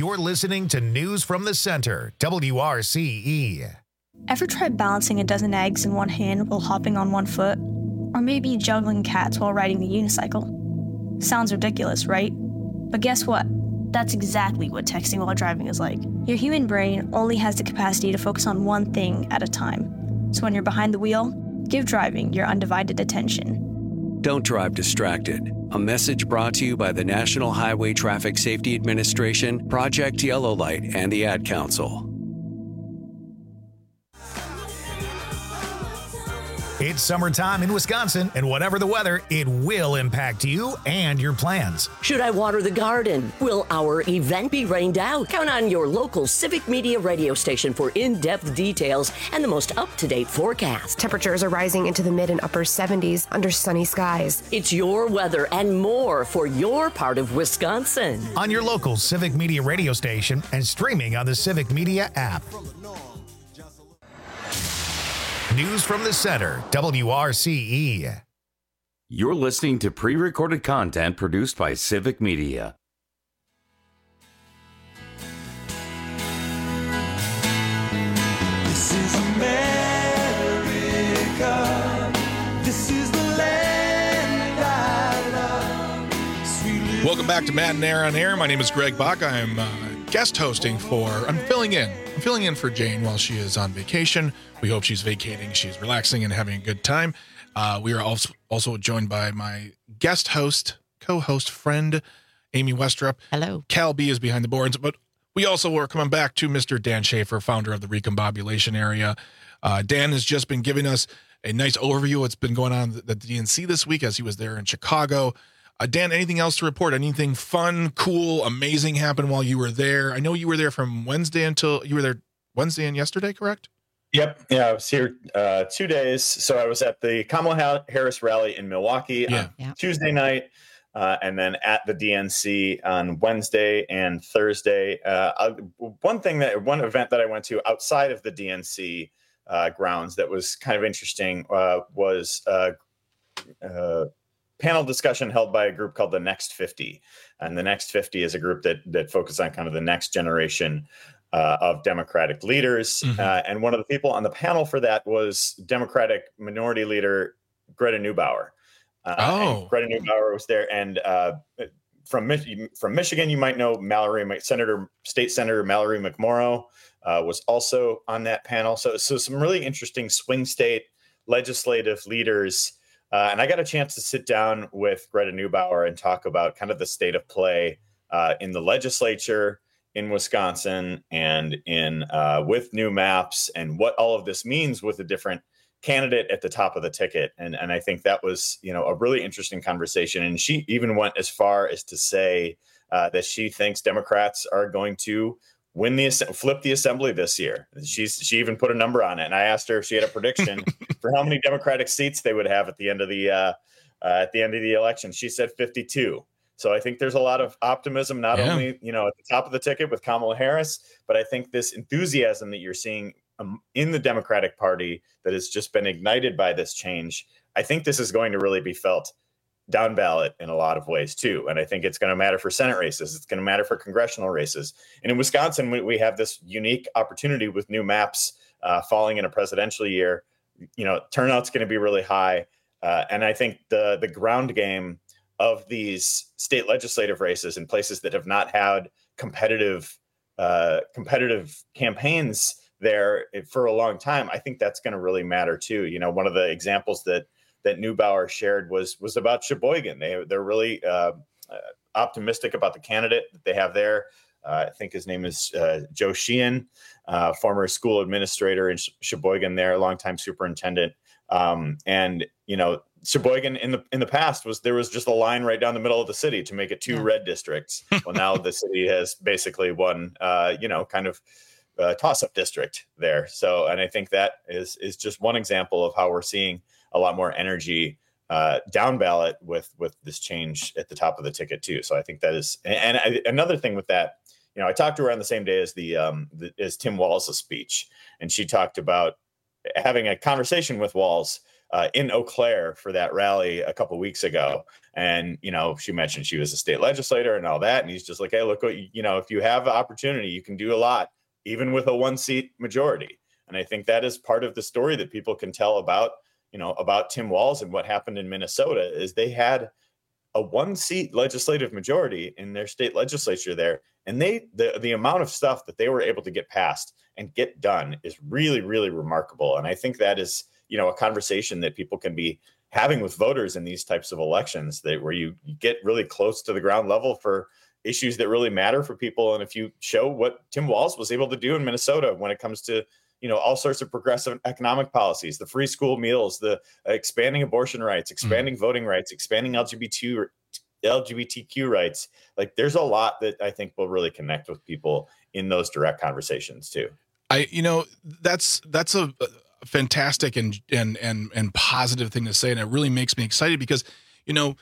You're listening to News from the Center, W R C E. Ever tried balancing a dozen eggs in one hand while hopping on one foot? Or maybe juggling cats while riding the unicycle? Sounds ridiculous, right? But guess what? That's exactly what texting while driving is like. Your human brain only has the capacity to focus on one thing at a time. So when you're behind the wheel, give driving your undivided attention. Don't drive distracted. A message brought to you by the National Highway Traffic Safety Administration, Project Yellow Light, and the Ad Council. It's summertime in Wisconsin, and whatever the weather, it will impact you and your plans. Should I water the garden? Will our event be rained out? Count on your local Civic Media radio station for in-depth details and the most up-to-date forecast. Temperatures are rising into the mid and upper seventies under sunny skies. It's your weather and more for your part of Wisconsin. On your local Civic Media radio station and streaming on the Civic Media app. News from the Center, W R C E. You're listening to pre-recorded content produced by Civic Media. This is America. This is the land I love. Sweet Welcome back to Matt and Air on Air. My name is Greg Bach. I'm uh, guest hosting for, I'm filling in. I'm filling in for Jane while she is on vacation. We hope she's vacating, she's relaxing and having a good time. Uh, we are also, also joined by my guest host, co-host friend, Amy Westrup. Hello. Cal B is behind the boards, but we also are coming back to Mister Dan Schaefer, founder of the Recombobulation Area. Uh, Dan has just been giving us a nice overview of what's been going on at the D N C this week as he was there in Chicago. Uh, Dan, anything else to report? Anything fun, cool, amazing happened while you were there? I know you were there from Wednesday until you were there Wednesday and yesterday, correct? Yep. Yeah, I was here uh, two days. So I was at the Kamala Harris rally in Milwaukee yeah. on Yeah. Tuesday night, uh, and then at the D N C on Wednesday and Thursday. Uh, I, one thing that one event that I went to outside of the D N C uh, grounds that was kind of interesting uh, was uh, uh, panel discussion held by a group called the Next fifty. And the Next fifty is a group that that focuses on kind of the next generation uh, of Democratic leaders. Mm-hmm. Uh, and one of the people on the panel for that was Democratic Minority Leader Greta Neubauer. Uh, oh. Greta Neubauer was there. And uh, from, Mich- from Michigan, you might know Mallory, Senator, State Senator Mallory McMorrow uh, was also on that panel. So, so some really interesting swing state legislative leaders. Uh, and I got a chance to sit down with Greta Neubauer and talk about kind of the state of play uh, in the legislature in Wisconsin and in uh, with new maps and what all of this means with a different candidate at the top of the ticket. And, and I think that was, you know, a really interesting conversation. And she even went as far as to say uh, that she thinks Democrats are going to win the flip the assembly this year. She's she even put a number on it, and I asked her if she had a prediction for how many Democratic seats they would have at the end of the uh, uh, at the end of the election. She said fifty-two. So I think there's a lot of optimism, not Yeah. only you know at the top of the ticket with Kamala Harris, but I think this enthusiasm that you're seeing um, in the Democratic Party that has just been ignited by this change. I think this is going to really be felt down ballot in a lot of ways too. And I think it's going to matter for Senate races. It's going to matter for congressional races. And in Wisconsin, we, we have this unique opportunity with new maps uh, falling in a presidential year. You know, turnout's going to be really high. Uh, and I think the the ground game of these state legislative races in places that have not had competitive uh, competitive campaigns there for a long time, I think that's going to really matter too. You know, one of the examples that that Neubauer shared was was about Sheboygan. They they're really uh, uh, optimistic about the candidate that they have there. Uh, I think his name is uh, Joe Sheehan, uh, former school administrator in Sh- Sheboygan there, longtime superintendent. Um, and you know, Sheboygan in the in the past was there was just a line right down the middle of the city to make it two red districts. Well, now the city has basically one, uh, you know, kind of uh, toss-up district there. So, and I think that is is just one example of how we're seeing a lot more energy uh, down ballot with with this change at the top of the ticket too. So I think that is, and, and I, another thing with that, you know, I talked to her on the same day as the um the, as Tim Walz' speech, and she talked about having a conversation with Walz uh, in Eau Claire for that rally a couple weeks ago. And, you know, she mentioned she was a state legislator and all that. And he's just like, hey, look, what you, you know, if you have the opportunity, you can do a lot, even with a one seat majority. And I think that is part of the story that people can tell about, you know, about Tim Walz and what happened in Minnesota is they had a one seat legislative majority in their state legislature there. And they, the, the amount of stuff that they were able to get passed and get done is really, really remarkable. And I think that is, you know, a conversation that people can be having with voters in these types of elections, that where you, you get really close to the ground level for issues that really matter for people. And if you show what Tim Walz was able to do in Minnesota when it comes to, you know, all sorts of progressive economic policies, the free school meals, the uh, expanding abortion rights, expanding mm. voting rights, expanding L G B T L G B T Q rights, like there's a lot that I think will really connect with people in those direct conversations too. I, you know, that's, that's a, a fantastic and, and, and, and positive thing to say. And it really makes me excited because, you know,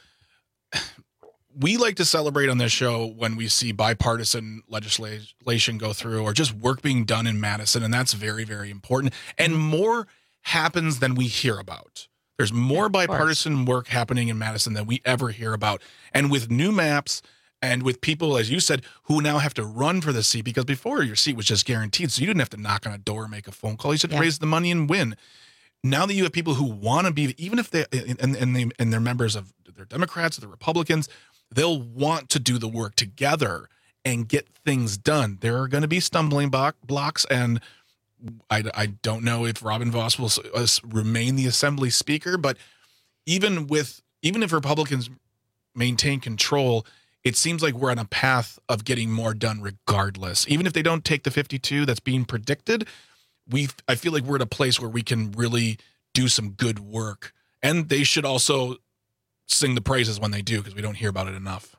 we like to celebrate on this show when we see bipartisan legislation go through or just work being done in Madison. And that's very, very important. And more happens than we hear about. There's more bipartisan work happening in Madison than we ever hear about. And with new maps and with people, as you said, who now have to run for the seat, because before your seat was just guaranteed. So you didn't have to knock on a door, make a phone call. You just had to Yeah. raise the money and win. Now that you have people who want to be, even if they, and, and, they, and they're members of, they're Democrats or the Republicans, they'll want to do the work together and get things done. There are going to be stumbling block, blocks, and I, I don't know if Robin Vos will uh, remain the Assembly Speaker, but even with even if Republicans maintain control, it seems like we're on a path of getting more done regardless. Even if they don't take the fifty-two that's being predicted, we I feel like we're at a place where we can really do some good work, and they should also sing the praises when they do, because we don't hear about it enough.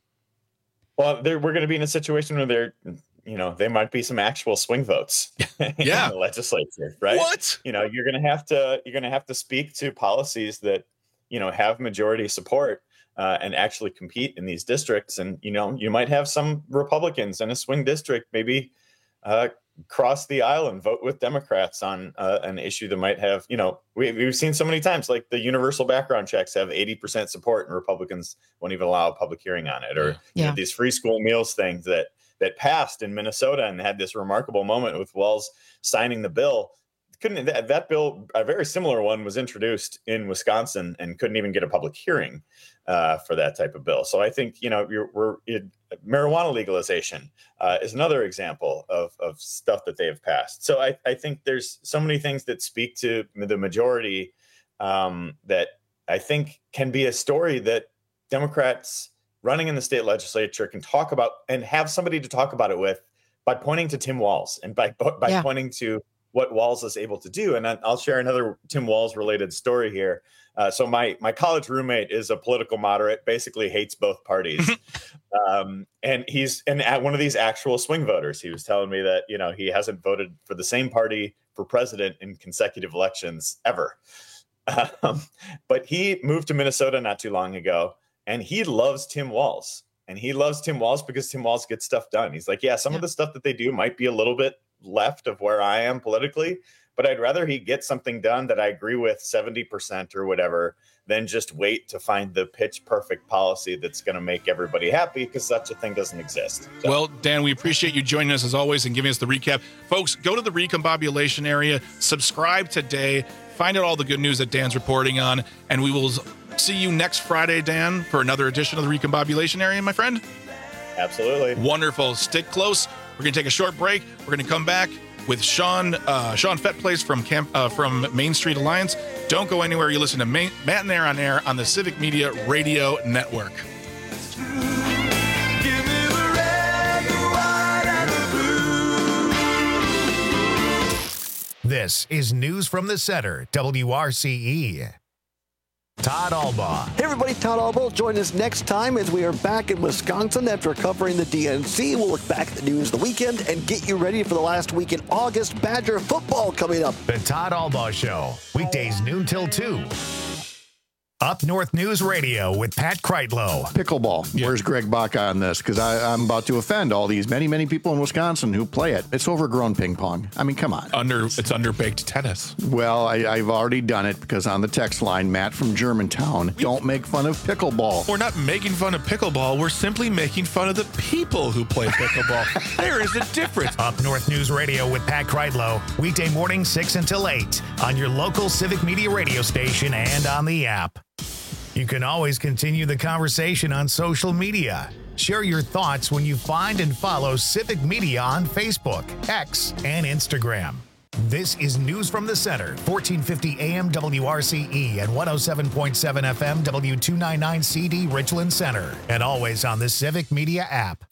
Well, we're going to be in a situation where they're, you know, there might be some actual swing votes yeah. in the legislature, right? What? You know, you're going to have to, you're going to have to speak to policies that, you know, have majority support uh, and actually compete in these districts. And, you know, you might have some Republicans in a swing district, maybe uh, cross the aisle and vote with Democrats on uh, an issue that might have, you know, we, we've seen so many times, like the universal background checks have eighty percent support and Republicans won't even allow a public hearing on it. Or Yeah. you know, these free school meals things that, that passed in Minnesota and had this remarkable moment with Walz signing the bill. Couldn't that, that bill, a very similar one, was introduced in Wisconsin and couldn't even get a public hearing uh, for that type of bill. So I think, you know, you're, we're it, marijuana legalization uh, is another example of, of stuff that they have passed. So I, I think there's so many things that speak to the majority um, that I think can be a story that Democrats running in the state legislature can talk about and have somebody to talk about it with by pointing to Tim Walz and by by Yeah. pointing to what Walz is able to do. And I'll share another Tim Walz related story here. Uh, so my my college roommate is a political moderate, basically hates both parties. um, and he's and at one of these actual swing voters. He was telling me that, you know, he hasn't voted for the same party for president in consecutive elections ever. Um, but he moved to Minnesota not too long ago, and he loves Tim Walz. And he loves Tim Walz because Tim Walz gets stuff done. He's like, yeah, some of the stuff that they do might be a little bit left of where I am politically, but I'd rather he get something done that I agree with seventy percent or whatever than just wait to find the pitch perfect policy that's going to make everybody happy, because such a thing doesn't exist. So. Well, Dan, we appreciate you joining us as always and giving us the recap. Folks, go to the recombobulation area, subscribe today, find out all the good news that Dan's reporting on, and we will see you next Friday, Dan, for another edition of the recombobulation area, my friend. Absolutely. Wonderful. Stick close. We're going to take a short break. We're going to come back with Sean uh, Sean Fettplace from Camp uh, from Main Street Alliance. Don't go anywhere. You listen to Main, Matt and Air on Air on the Civic Media Radio Network. This is News from the Center, W R C E. Todd Albaugh. Hey everybody, Todd Albaugh. Join us next time as we are back in Wisconsin after covering the D N C. We'll look back at the news of the weekend and get you ready for the last week in August. Badger football coming up. The Todd Albaugh Show, weekdays noon till two. Up North News Radio with Pat Kreitlow. Pickleball. Yeah. Where's Greg Baca on this? Because I'm about to offend all these many, many people in Wisconsin who play it. It's overgrown ping pong. I mean, come on. Under It's underbaked tennis. Well, I, I've already done it because on the text line, Matt from Germantown, don't make fun of pickleball. We're not making fun of pickleball. We're simply making fun of the people who play pickleball. There is a difference. Up North News Radio with Pat Kreitlow. Weekday morning, six until eight on your local Civic Media radio station and on the app. You can always continue the conversation on social media. Share your thoughts when you find and follow Civic Media on Facebook, X, and Instagram. This is News from the Center, fourteen fifty A M W R C E and one oh seven point seven F M W two ninety-nine C D Richland Center, and always on the Civic Media app.